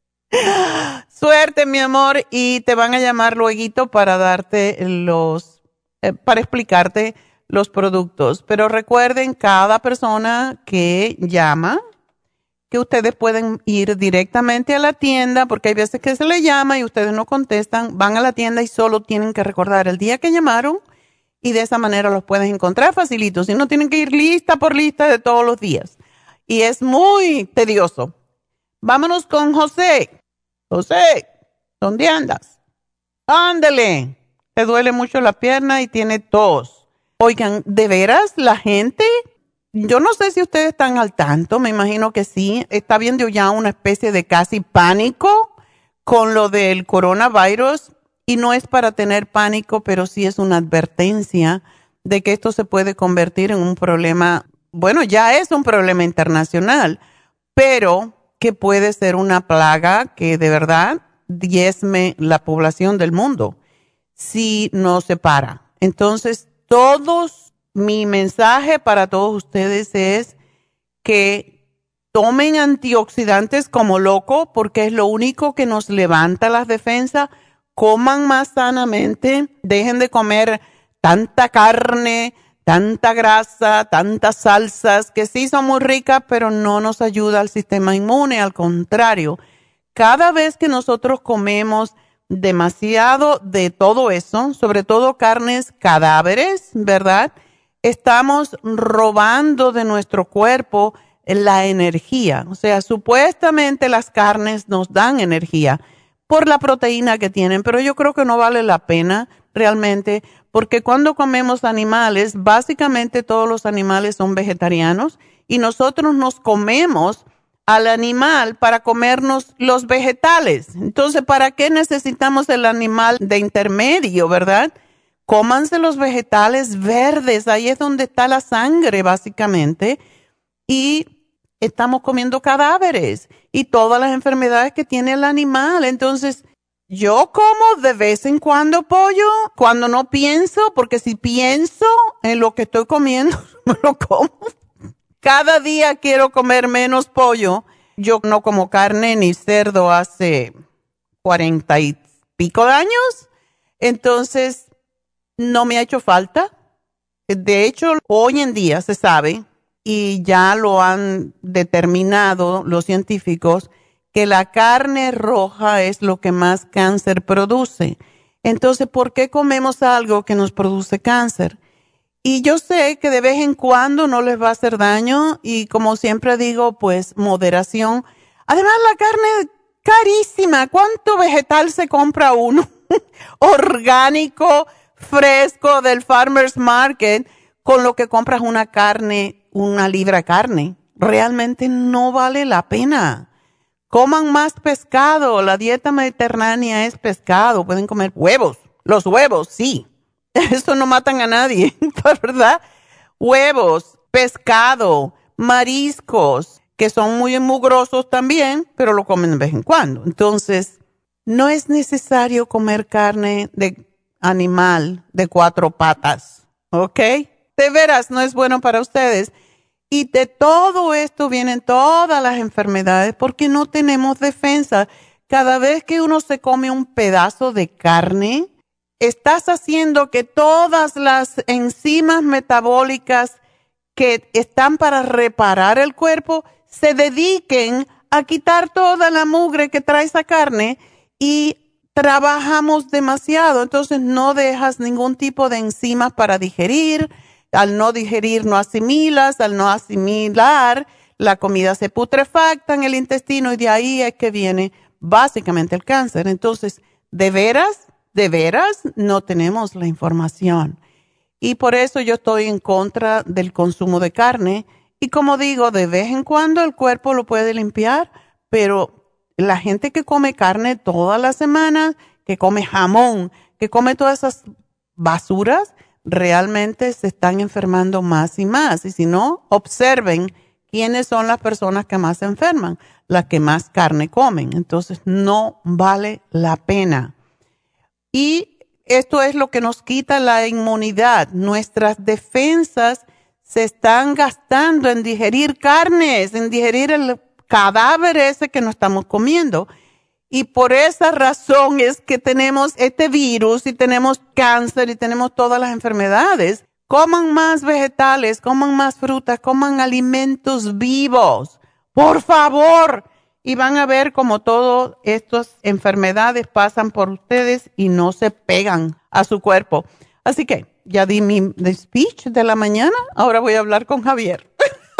Suerte, mi amor, y te van a llamar lueguito para darte para explicarte los productos. Pero recuerden, cada persona que llama, que ustedes pueden ir directamente a la tienda, porque hay veces que se le llama y ustedes no contestan, van a la tienda y solo tienen que recordar el día que llamaron y de esa manera los puedes encontrar facilito. Si no, tienen que ir lista por lista de todos los días. Y es muy tedioso. Vámonos con José. José, ¿dónde andas? Ándale. Te duele mucho la pierna y tiene tos. Oigan, ¿de veras la gente? Yo no sé si ustedes están al tanto, me imagino que sí. Está viendo ya una especie de casi pánico con lo del coronavirus. Y no es para tener pánico, pero sí es una advertencia de que esto se puede convertir en un problema, bueno, ya es un problema internacional, pero que puede ser una plaga que de verdad diezme la población del mundo si no se para. Entonces, mi mensaje para todos ustedes es que tomen antioxidantes como loco, porque es lo único que nos levanta las defensas. Coman más sanamente, dejen de comer tanta carne, tanta grasa, tantas salsas, que sí son muy ricas, pero no nos ayuda al sistema inmune. Al contrario, cada vez que nosotros comemos demasiado de todo eso, sobre todo carnes cadáveres, ¿verdad? Estamos robando de nuestro cuerpo la energía. O sea, supuestamente las carnes nos dan energía por la proteína que tienen, pero yo creo que no vale la pena realmente, porque cuando comemos animales, básicamente todos los animales son vegetarianos y nosotros nos comemos al animal para comernos los vegetales. Entonces, ¿para qué necesitamos el animal de intermedio, verdad? Cómanse los vegetales verdes, ahí es donde está la sangre, básicamente, y estamos comiendo cadáveres y todas las enfermedades que tiene el animal. Entonces, yo como de vez en cuando pollo, cuando no pienso, porque si pienso en lo que estoy comiendo, me lo como. Cada día quiero comer menos pollo. Yo no como carne ni cerdo hace 40 y pico de años. Entonces, no me ha hecho falta. De hecho, hoy en día se sabe, y ya lo han determinado los científicos, que la carne roja es lo que más cáncer produce. Entonces, ¿por qué comemos algo que nos produce cáncer? Y yo sé que de vez en cuando no les va a hacer daño y como siempre digo, pues moderación. Además, la carne es carísima. ¿Cuánto vegetal se compra uno? Orgánico, fresco del Farmer's Market, con lo que compras una carne, una libra de carne. Realmente no vale la pena. Coman más pescado. La dieta mediterránea es pescado. Pueden comer huevos. Los huevos, sí. Eso no matan a nadie, ¿verdad? Huevos, pescado, mariscos, que son muy mugrosos también, pero lo comen de vez en cuando. Entonces, no es necesario comer carne de animal de 4 patas, ¿ok? De veras, no es bueno para ustedes. Y de todo esto vienen todas las enfermedades porque no tenemos defensa. Cada vez que uno se come un pedazo de carne, estás haciendo que todas las enzimas metabólicas que están para reparar el cuerpo se dediquen a quitar toda la mugre que trae esa carne y trabajamos demasiado. Entonces no dejas ningún tipo de enzimas para digerir. Al no digerir no asimilas, al no asimilar la comida se putrefacta en el intestino y de ahí es que viene básicamente el cáncer. Entonces, de veras no tenemos la información. Y por eso yo estoy en contra del consumo de carne. Y como digo, de vez en cuando el cuerpo lo puede limpiar, pero la gente que come carne todas las semanas, que come jamón, que come todas esas basuras, realmente se están enfermando más y más. Y si no, observen quiénes son las personas que más se enferman, las que más carne comen. Entonces, no vale la pena. Y esto es lo que nos quita la inmunidad. Nuestras defensas se están gastando en digerir carnes, en digerir el cadáver ese que nos estamos comiendo. Y por esa razón es que tenemos este virus y tenemos cáncer y tenemos todas las enfermedades. Coman más vegetales, coman más frutas, coman alimentos vivos. Por favor. Y van a ver cómo todas estas enfermedades pasan por ustedes y no se pegan a su cuerpo. Así que ya di mi speech de la mañana. Ahora voy a hablar con Javier.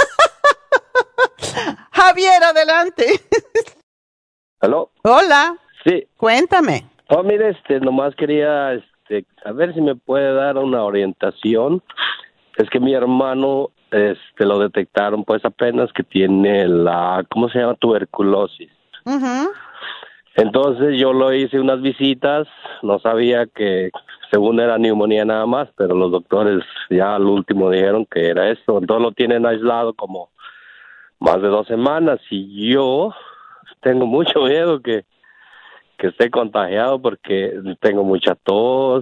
Javier, adelante. ¿Aló? Hola. Sí. Cuéntame. Oh, mire, nomás quería a ver si me puede dar una orientación. Es que mi hermano lo detectaron pues apenas que tiene ¿cómo se llama? Tuberculosis. Uh-huh. Entonces yo lo hice unas visitas, no sabía que según era neumonía nada más, pero los doctores ya al último dijeron que era esto. Entonces lo tienen aislado como más de 2 semanas y yo tengo mucho miedo que esté contagiado porque tengo mucha tos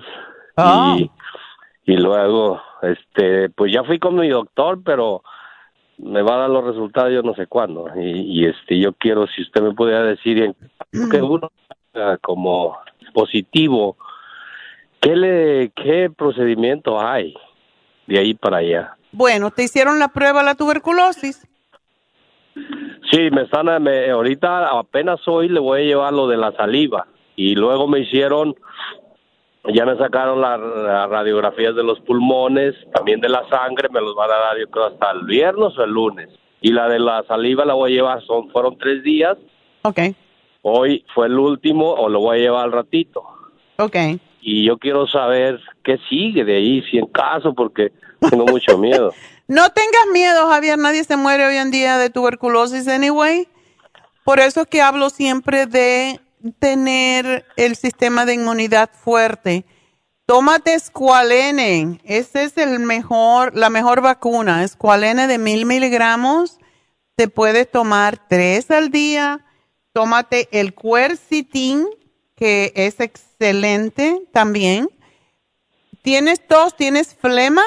y luego pues ya fui con mi doctor, pero me va a dar los resultados yo no sé cuándo y yo quiero, si usted me pudiera decir que uno como positivo, ¿qué procedimiento hay de ahí para allá? Bueno, ¿te hicieron la prueba de la tuberculosis? Sí, ahorita apenas hoy le voy a llevar lo de la saliva. y luego ya me sacaron las radiografías de los pulmones, también de la sangre, me los van a dar yo creo hasta el viernes o el lunes. Y la de la saliva la voy a llevar, fueron 3 días. Okay. Hoy fue el último, o lo voy a llevar al ratito. Okay. Y yo quiero saber qué sigue de ahí, si en caso, porque tengo mucho miedo. No tengas miedo, Javier, nadie se muere hoy en día de tuberculosis anyway. Por eso es que hablo siempre de tener el sistema de inmunidad fuerte. Tómate Squalene, ese es la mejor vacuna. Squalene de 1000 miligramos, te puedes tomar 3 al día. Tómate el Quercetin, que es excelente también. ¿Tienes tos? ¿Tienes flema?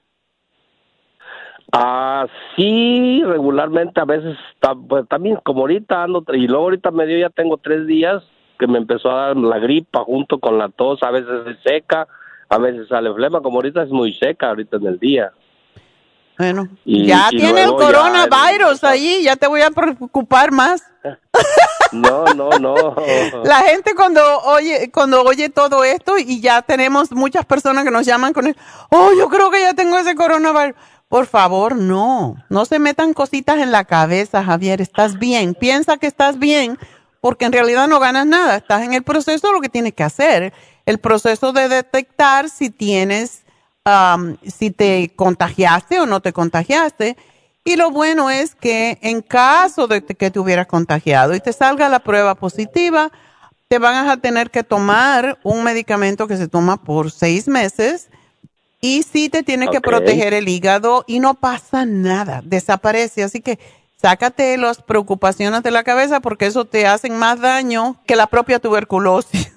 Sí, regularmente a veces, pues también como ahorita ando, y luego ahorita ya tengo 3 días que me empezó a dar la gripa junto con la tos, a veces es seca, a veces sale flema, como ahorita es muy seca ahorita en el día. Bueno, ya tiene el coronavirus allí, ya te voy a preocupar más. No. La gente cuando oye todo esto, y ya tenemos muchas personas que nos llaman con yo creo que ya tengo ese coronavirus. Por favor, no se metan cositas en la cabeza, Javier, estás bien, piensa que estás bien, porque en realidad no ganas nada, estás en el proceso de lo que tienes que hacer, el proceso de detectar si tienes, si te contagiaste o no te contagiaste, y lo bueno es que en caso de que te hubieras contagiado y te salga la prueba positiva, te van a tener que tomar un medicamento que se toma por 6 meses, y sí te tiene que proteger el hígado y no pasa nada, desaparece. Así que sácate las preocupaciones de la cabeza porque eso te hace más daño que la propia tuberculosis.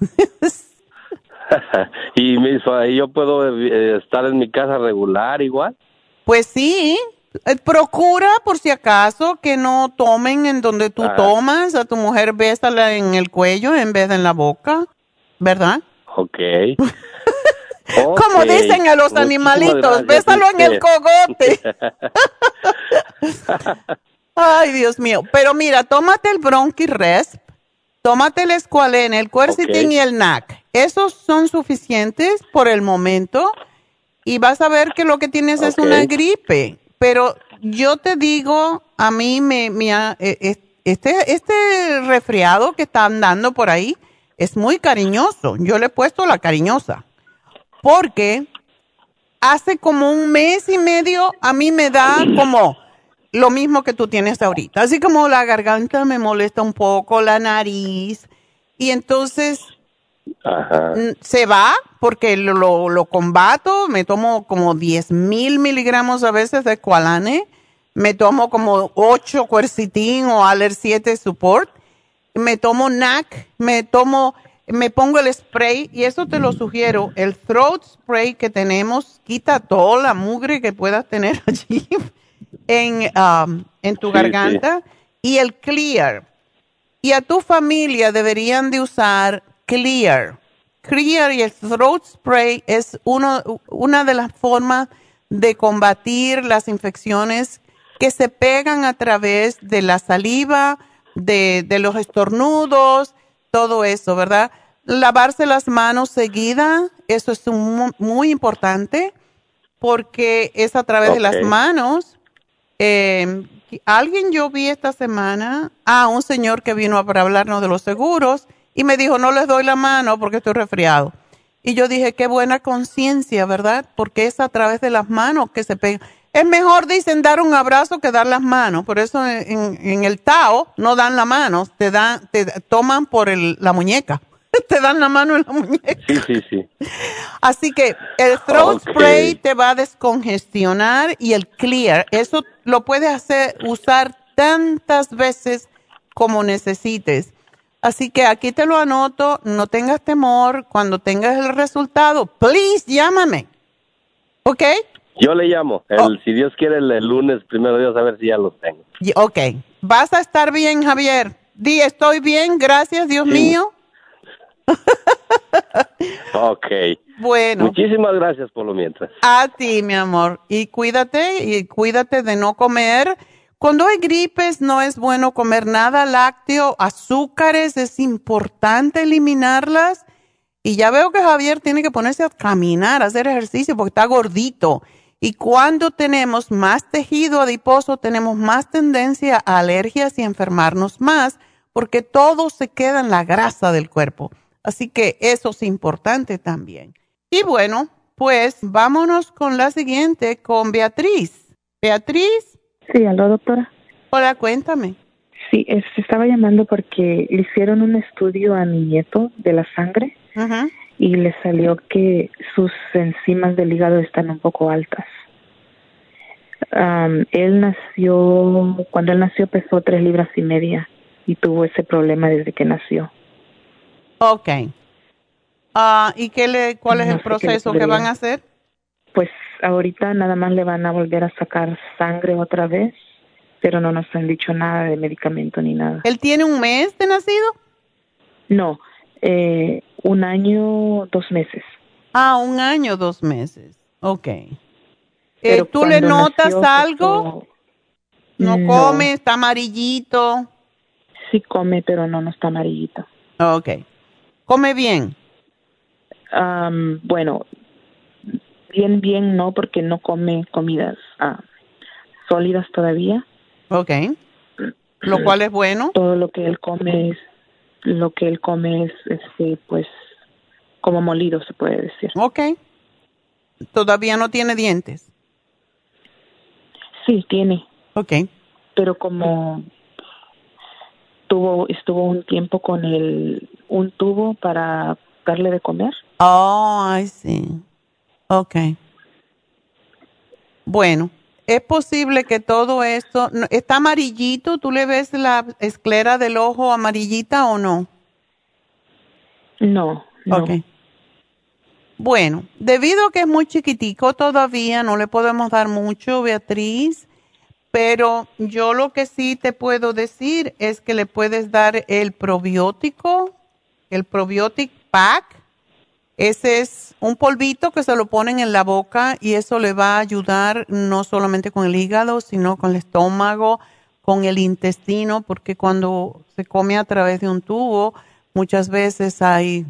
¿Y yo puedo estar en mi casa regular igual? Pues sí, procura por si acaso que no tomen en donde tú tomas. A tu mujer bésala en el cuello en vez de en la boca, ¿verdad? Okay. Como dicen a los animalitos, bésalo en el cogote. Ay, Dios mío. Pero mira, tómate el Bronchi-Resp, tómate el Squalene, el Quercetin y el NAC. Esos son suficientes por el momento y vas a ver que lo que tienes es una gripe. Pero yo te digo, a mí este resfriado que están dando por ahí es muy cariñoso. Yo le he puesto la cariñosa. Porque hace como 1 mes y medio a mí me da como lo mismo que tú tienes ahorita. Así como la garganta me molesta un poco, la nariz. Y entonces se va porque lo combato. Me tomo como 10,000 miligramos a veces de Squalane. Me tomo como 8 Quercetin o Aller 7 Support. Me tomo NAC, me pongo el spray, y eso te lo sugiero, el throat spray que tenemos, quita toda la mugre que puedas tener allí en tu garganta, y el Clear. Y a tu familia deberían de usar Clear. Clear y el throat spray es una de las formas de combatir las infecciones que se pegan a través de la saliva, de los estornudos, todo eso, ¿verdad? Lavarse las manos seguida, eso es muy importante porque es a través de las manos. Alguien yo vi esta semana, un señor que vino para hablarnos de los seguros y me dijo, no les doy la mano porque estoy resfriado. Y yo dije, qué buena conciencia, ¿verdad? Porque es a través de las manos que se pegan. Es mejor, dicen, dar un abrazo que dar las manos. Por eso en el Tao no dan la mano, te toman por la muñeca. Te dan la mano en la muñeca. Sí. Así que el throat spray te va a descongestionar y el Clear, eso lo puedes usar tantas veces como necesites. Así que aquí te lo anoto, no tengas temor. Cuando tengas el resultado, please, llámame. ¿Ok? Yo le llamo. Si Dios quiere, el lunes, primero Dios, a ver si ya los tengo. Ok. Vas a estar bien, Javier. Estoy bien, gracias, Dios mío. Ok. Bueno. Muchísimas gracias por lo mientras. A ti, mi amor. Y cuídate de no comer Cuando hay gripes no es bueno comer nada lácteo, azúcares, es importante eliminarlas. Y ya veo que Javier tiene que ponerse a caminar, a hacer ejercicio porque está gordito. Y cuando tenemos más tejido adiposo, tenemos más tendencia a alergias y a enfermarnos más porque todo se queda en la grasa del cuerpo. Así que eso es importante también. Y bueno, pues vámonos con la siguiente, con Beatriz. Beatriz. Sí, aló, doctora. Hola, cuéntame. Sí, estaba llamando porque le hicieron un estudio a mi nieto de la sangre y le salió que sus enzimas del hígado están un poco altas. Cuando él nació pesó 3 libras y media y tuvo ese problema desde que nació. Ok. ¿Y cuál es el proceso que van a hacer? Pues ahorita nada más le van a volver a sacar sangre otra vez, pero no nos han dicho nada de medicamento ni nada. ¿Él tiene un mes de nacido? No, 1 año, 2 meses. 1 año, 2 meses. Ok. ¿Tú le notas algo? ¿No come? ¿Está amarillito? Sí come, pero no está amarillito. Ok. ¿Come bien? Bueno, bien no, porque no come comidas sólidas todavía. Ok. Lo cual es bueno. Todo lo que él come es pues como molido, se puede decir. Ok. ¿Todavía no tiene dientes? Sí, tiene. Ok. Pero como estuvo un tiempo con un tubo para darle de comer. Oh, I see. Ok. Bueno, es posible que todo esto... ¿Está amarillito? ¿Tú le ves la esclera del ojo amarillita o no? No. Ok. Bueno, debido a que es muy chiquitico todavía, no le podemos dar mucho, Beatriz, pero yo lo que sí te puedo decir es que le puedes dar el probiótico, el Probiotic Pack. Ese es un polvito que se lo ponen en la boca y eso le va a ayudar no solamente con el hígado, sino con el estómago, con el intestino, porque cuando se come a través de un tubo, muchas veces hay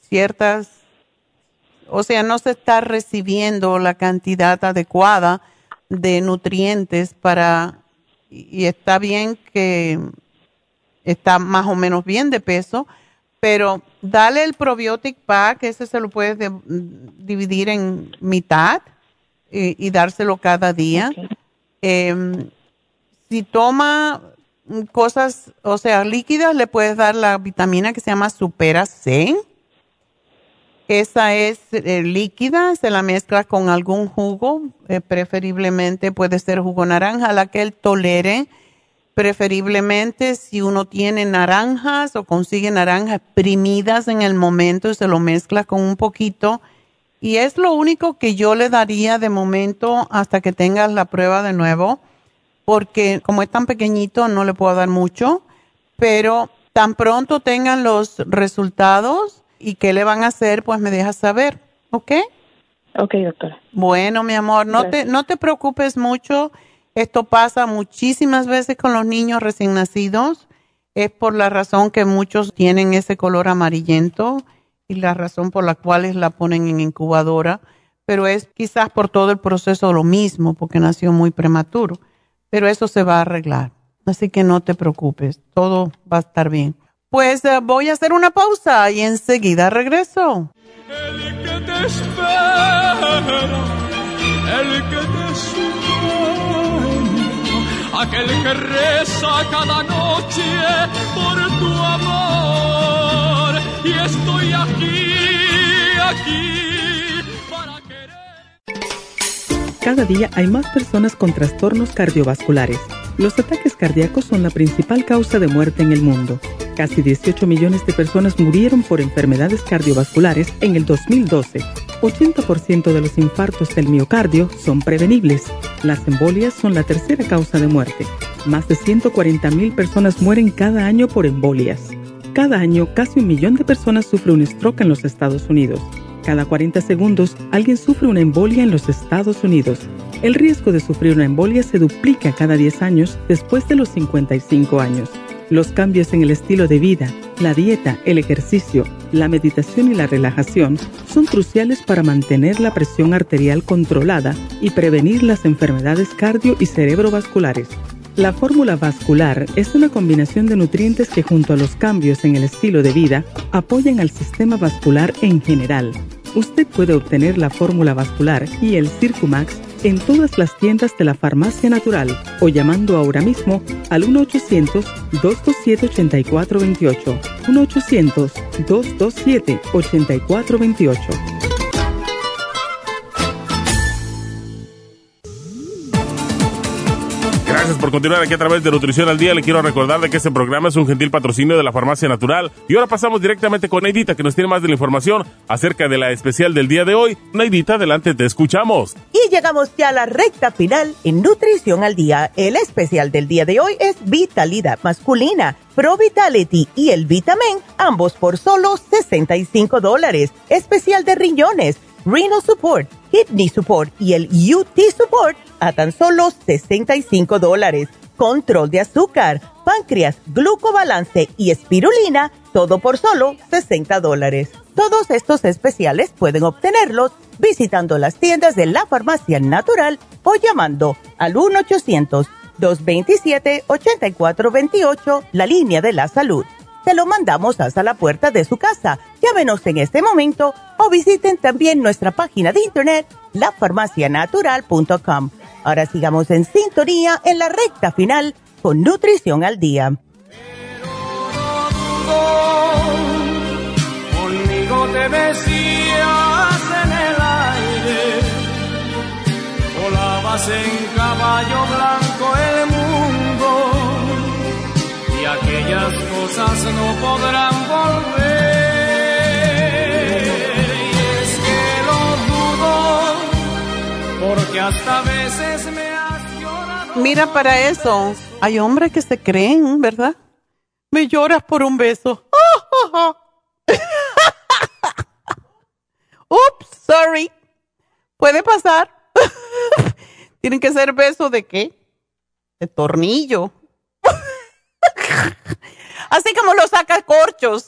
no se está recibiendo la cantidad adecuada de nutrientes y está bien que está más o menos bien de peso, pero dale el Probiotic Pack, ese se lo puedes dividir en mitad y dárselo cada día. Okay. Si toma cosas, líquidas, le puedes dar la vitamina que se llama Supera C. Esa es líquida, se la mezcla con algún jugo, preferiblemente puede ser jugo naranja, la que él tolere. Preferiblemente si uno tiene naranjas o consigue naranjas exprimidas en el momento y se lo mezcla con un poquito. Y es lo único que yo le daría de momento hasta que tengas la prueba de nuevo, porque como es tan pequeñito no le puedo dar mucho, pero tan pronto tengan los resultados y qué le van a hacer, pues me dejas saber, ¿ok? Ok, doctora. Bueno, mi amor, no te preocupes mucho. Esto pasa muchísimas veces con los niños recién nacidos. Es por la razón que muchos tienen ese color amarillento y la razón por la cual la ponen en incubadora. Pero es quizás por todo el proceso lo mismo, porque nació muy prematuro. Pero eso se va a arreglar. Así que no te preocupes, todo va a estar bien. Pues voy a hacer una pausa y enseguida regreso. El que te espera, el que te sueña, aquel que reza cada noche por tu amor. Y estoy aquí para querer. Cada día hay más personas con trastornos cardiovasculares. Los ataques cardíacos son la principal causa de muerte en el mundo. Casi 18 millones de personas murieron por enfermedades cardiovasculares en el 2012. 80% de los infartos del miocardio son prevenibles. Las embolias son la tercera causa de muerte. Más de 140,000 personas mueren cada año por embolias. Cada año, casi 1 millón de personas sufren un stroke en los Estados Unidos. Cada 40 segundos, alguien sufre una embolia en los Estados Unidos. El riesgo de sufrir una embolia se duplica cada 10 años después de los 55 años. Los cambios en el estilo de vida, la dieta, el ejercicio, la meditación y la relajación son cruciales para mantener la presión arterial controlada y prevenir las enfermedades cardio- y cerebrovasculares. La fórmula vascular es una combinación de nutrientes que, junto a los cambios en el estilo de vida, apoyan al sistema vascular en general. Usted puede obtener la fórmula vascular y el Circumax en todas las tiendas de la Farmacia Natural o llamando ahora mismo al 1-800-227-8428. 1-800-227-8428. Gracias por continuar aquí a través de Nutrición al Día. Le quiero recordar de que este programa es un gentil patrocinio de la Farmacia Natural. Y ahora pasamos directamente con Neidita, que nos tiene más de la información acerca de la especial del día de hoy. Neidita, adelante, te escuchamos. Y llegamos ya a la recta final en Nutrición al Día. El especial del día de hoy es Vitalidad Masculina, Pro Vitality y el Vitamin, ambos por solo $65. Especial de riñones, Renal Support, Kidney Support y el UT Support a tan solo $65. Control de azúcar, páncreas, glucobalance y espirulina, todo por solo $60. Todos estos especiales pueden obtenerlos visitando las tiendas de la Farmacia Natural o llamando al 1-800-227-8428, la línea de la salud. Se lo mandamos hasta la puerta de su casa. Llámenos en este momento o visiten también nuestra página de internet, lafarmacianatural.com. Ahora sigamos en sintonía en la recta final con Nutrición al Día. Conmigo te decías en el aire, volabas en caballo blanco el mundo, y aquellas cosas no podrán volver. Y es que lo dudo, porque hasta veces me has llorado. Mira, para eso hay hombres que se creen, ¿verdad? Me lloras por un beso. Ups, sorry. Puede pasar. Tienen que ser besos de qué? De tornillo. Así como los sacacorchos.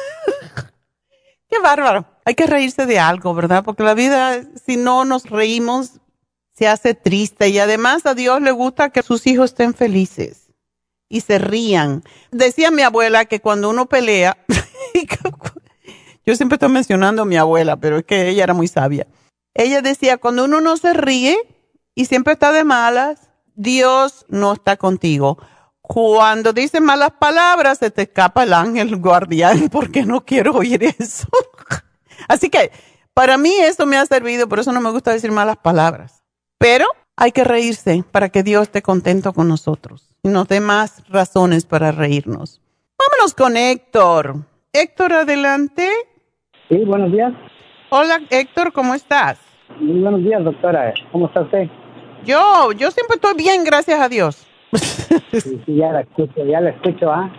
Qué bárbaro. Hay que reírse de algo, ¿verdad? Porque la vida, si no nos reímos, se hace triste. Y además a Dios le gusta que sus hijos estén felices y se rían. Decía mi abuela que cuando uno pelea, yo siempre estoy mencionando a mi abuela, pero es que ella era muy sabia. Ella decía, cuando uno no se ríe y siempre está de malas, Dios no está contigo. Cuando dice malas palabras, se te escapa el ángel guardián, porque no quiero oír eso. Así que para mí eso me ha servido, por eso no me gusta decir malas palabras. Pero hay que reírse para que Dios esté contento con nosotros y nos dé más razones para reírnos. Vámonos con Héctor. Héctor, adelante. Sí, buenos días. Hola, Héctor, ¿cómo estás? Muy buenos días, doctora. ¿Cómo está usted? Yo siempre estoy bien, gracias a Dios. Sí, ya la escucho, ¿ah?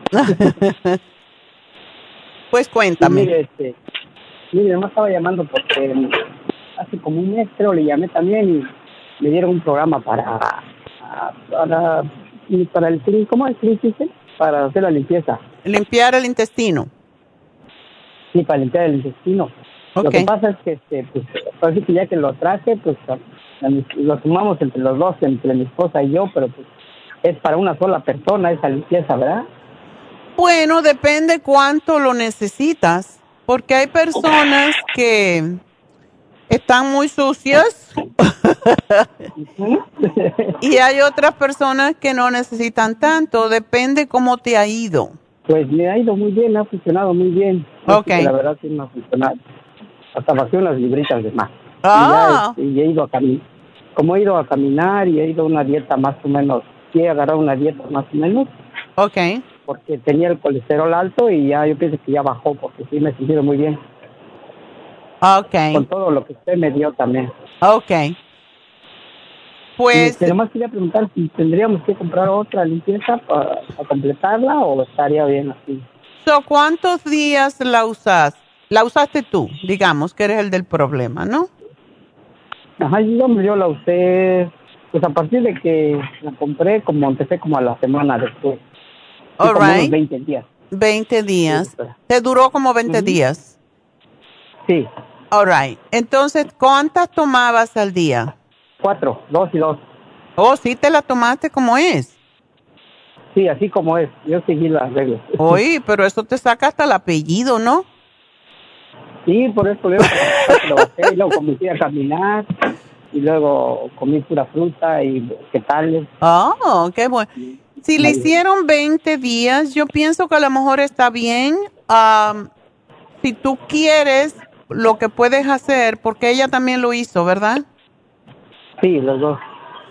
Pues cuéntame. Sí, mire, nomás estaba llamando porque hace como un mes creo le llamé también y me dieron un programa para el clean, ¿cómo es clean system? Para hacer la limpieza. Limpiar el intestino. Sí, para limpiar el intestino. Okay. Lo que pasa es que pues parece que ya que lo traje, pues lo tomamos entre los dos, entre mi esposa y yo, pero pues es para una sola persona esa limpieza, ¿verdad? Bueno, depende cuánto lo necesitas, porque hay personas que están muy sucias y hay otras personas que no necesitan tanto, depende cómo te ha ido. Pues me ha ido muy bien, ha funcionado muy bien. Okay. La verdad sí me ha funcionado. Hasta bajé unas libritas de más. Ah. Y he ido a caminar. Como he ido a caminar y he ido a una dieta más o menos, sí he agarrado una dieta más o menos. Okay. Porque tenía el colesterol alto y ya yo pienso que ya bajó porque sí me he sentido muy bien. Okay. Con todo lo que usted me dio también. Okay. Pues... Pero más quería preguntar si tendríamos que comprar otra limpieza para completarla o estaría bien así. ¿Cuántos días la usas? La usaste tú, digamos, que eres el del problema, ¿no? Ajá, yo la usé, pues a partir de que la compré, como empecé como a la semana después. All como right. unos 20 días. 20 días. ¿Te duró como 20 días? Sí. All right. Entonces, ¿cuántas tomabas al día? 4, 2 y 2. Oh, ¿sí te la tomaste como es? Sí, así como es. Yo seguí las reglas. Oye, pero eso te saca hasta el apellido, ¿no? Sí, por eso luego lo bajé, y luego comencé a caminar y luego comí pura fruta y vegetales. Oh, qué bueno. Si le hicieron 20 días, yo pienso que a lo mejor está bien. Si tú quieres, lo que puedes hacer, porque ella también lo hizo, ¿verdad? Sí, los dos.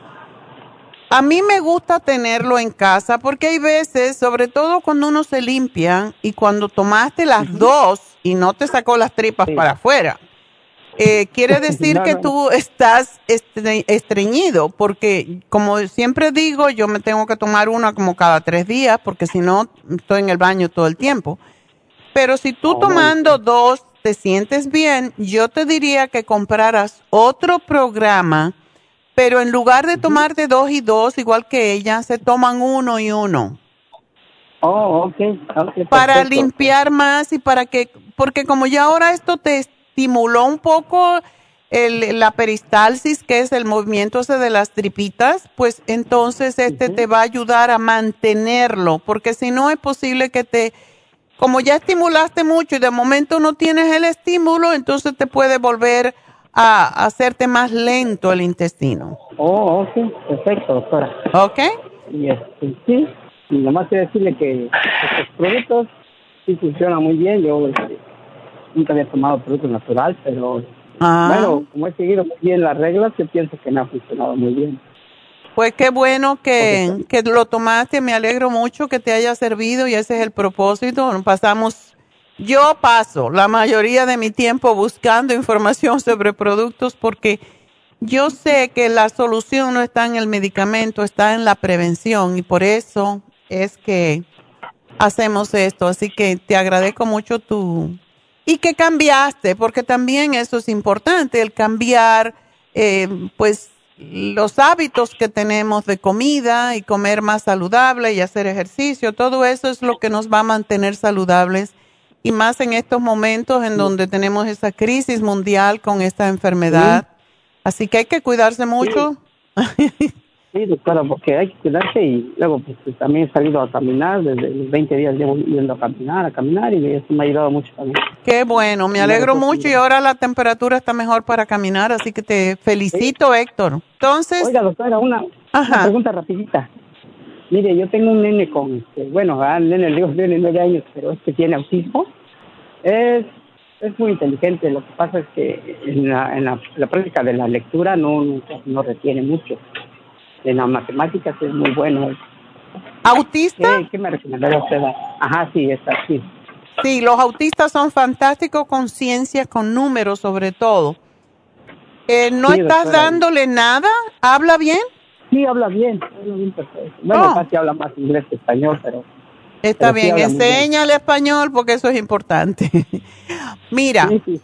A mí me gusta tenerlo en casa porque hay veces, sobre todo cuando uno se limpia y cuando tomaste las dos y no te sacó las tripas para afuera, quiere decir que tú estás estreñido, porque como siempre digo, yo me tengo que tomar una como cada 3 días porque si no estoy en el baño todo el tiempo. Pero si tú tomando 2 te sientes bien, yo te diría que compraras otro programa, pero en lugar de tomarte 2 y 2, igual que ella, se toman 1 y 1. Oh, okay, para perfecto. limpiar más y para que, porque como ya ahora esto te estimuló un poco la peristalsis, que es el movimiento ese de las tripitas, pues entonces te va a ayudar a mantenerlo, porque si no es posible que como ya estimulaste mucho y de momento no tienes el estímulo, entonces te puede volver a hacerte más lento el intestino. Oh, ok, perfecto, doctora. ¿Ok? Y sí, y nomás quiero decirle que estos productos sí funcionan muy bien. Yo nunca había tomado producto natural, pero bueno, como he seguido muy bien las reglas, yo pienso que me ha funcionado muy bien. Pues qué bueno que lo tomaste, me alegro mucho que te haya servido y ese es el propósito. Yo paso la mayoría de mi tiempo buscando información sobre productos porque yo sé que la solución no está en el medicamento, está en la prevención y por eso es que hacemos esto. Así que te agradezco mucho y que cambiaste, porque también eso es importante, el cambiar pues los hábitos que tenemos de comida y comer más saludable y hacer ejercicio. Todo eso es lo que nos va a mantener saludables. Y más en estos momentos en donde tenemos esa crisis mundial con esta enfermedad. Así que hay que cuidarse mucho. Sí, doctora, porque hay que cuidarse y luego pues también he salido a caminar. Desde los 20 días llevo yendo a caminar y eso me ha ayudado mucho también. Qué bueno, me alegro mucho y ahora la temperatura está mejor para caminar, así que te felicito, Héctor. Entonces... Oiga, doctora, una pregunta rapidita. Mire, yo tengo un nene con, nene, digo, tiene 9 años, pero es que tiene autismo. Es muy inteligente, lo que pasa es que en la práctica de la lectura no retiene mucho. En las matemáticas es muy bueno. ¿Autista? ¿Qué me recomendaría usted? Ajá, sí, está así. Sí, los autistas son fantásticos con ciencias, con números sobre todo. ¿No sí, estás doctora, dándole nada? ¿Habla bien? Sí, habla bien perfecto. Bueno, casi habla más inglés que español, pero... Está bien, enséñale español porque eso es importante. Mira, sí.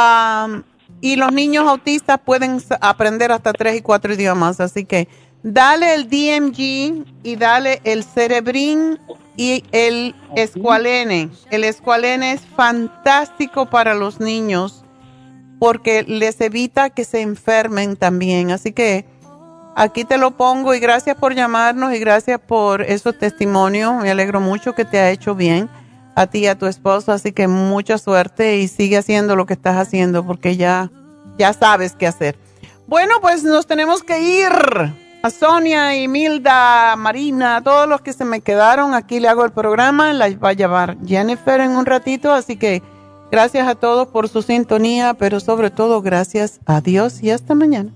Y los niños autistas pueden aprender hasta 3 y 4 idiomas, así que dale el DMG y dale el Cerebrin y el Esqualene. El Esqualene es fantástico para los niños porque les evita que se enfermen también, así que aquí te lo pongo y gracias por llamarnos y gracias por esos testimonios. Me alegro mucho que te ha hecho bien a ti y a tu esposo, así que mucha suerte y sigue haciendo lo que estás haciendo porque ya sabes qué hacer. Bueno, pues nos tenemos que ir. A Sonia, Milda, Marina, todos los que se me quedaron, aquí le hago el programa, la va a llevar Jennifer en un ratito, así que gracias a todos por su sintonía, pero sobre todo gracias a Dios y hasta mañana.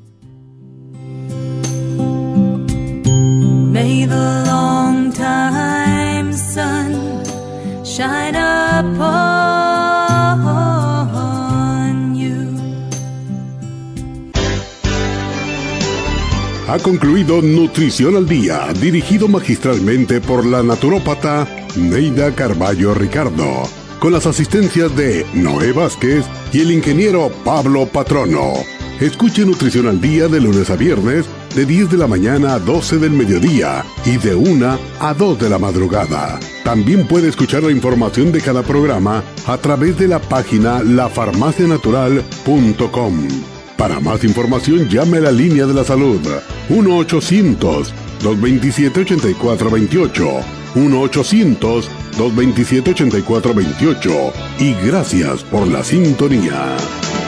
May the long time sun shine upon you. Ha concluido Nutrición al Día, dirigido magistralmente por la naturópata Neida Carballo Ricardo. con las asistencias de Noé Vázquez y el ingeniero Pablo Patrono. Escuche Nutrición al Día de lunes a viernes de 10 de la mañana a 12 del mediodía y de 1 a 2 de la madrugada. También puede escuchar la información de cada programa a través de la página lafarmacianatural.com. Para más información, llame a la línea de la salud 1-800-227-8428. 1-800-227-8428. Y gracias por la sintonía.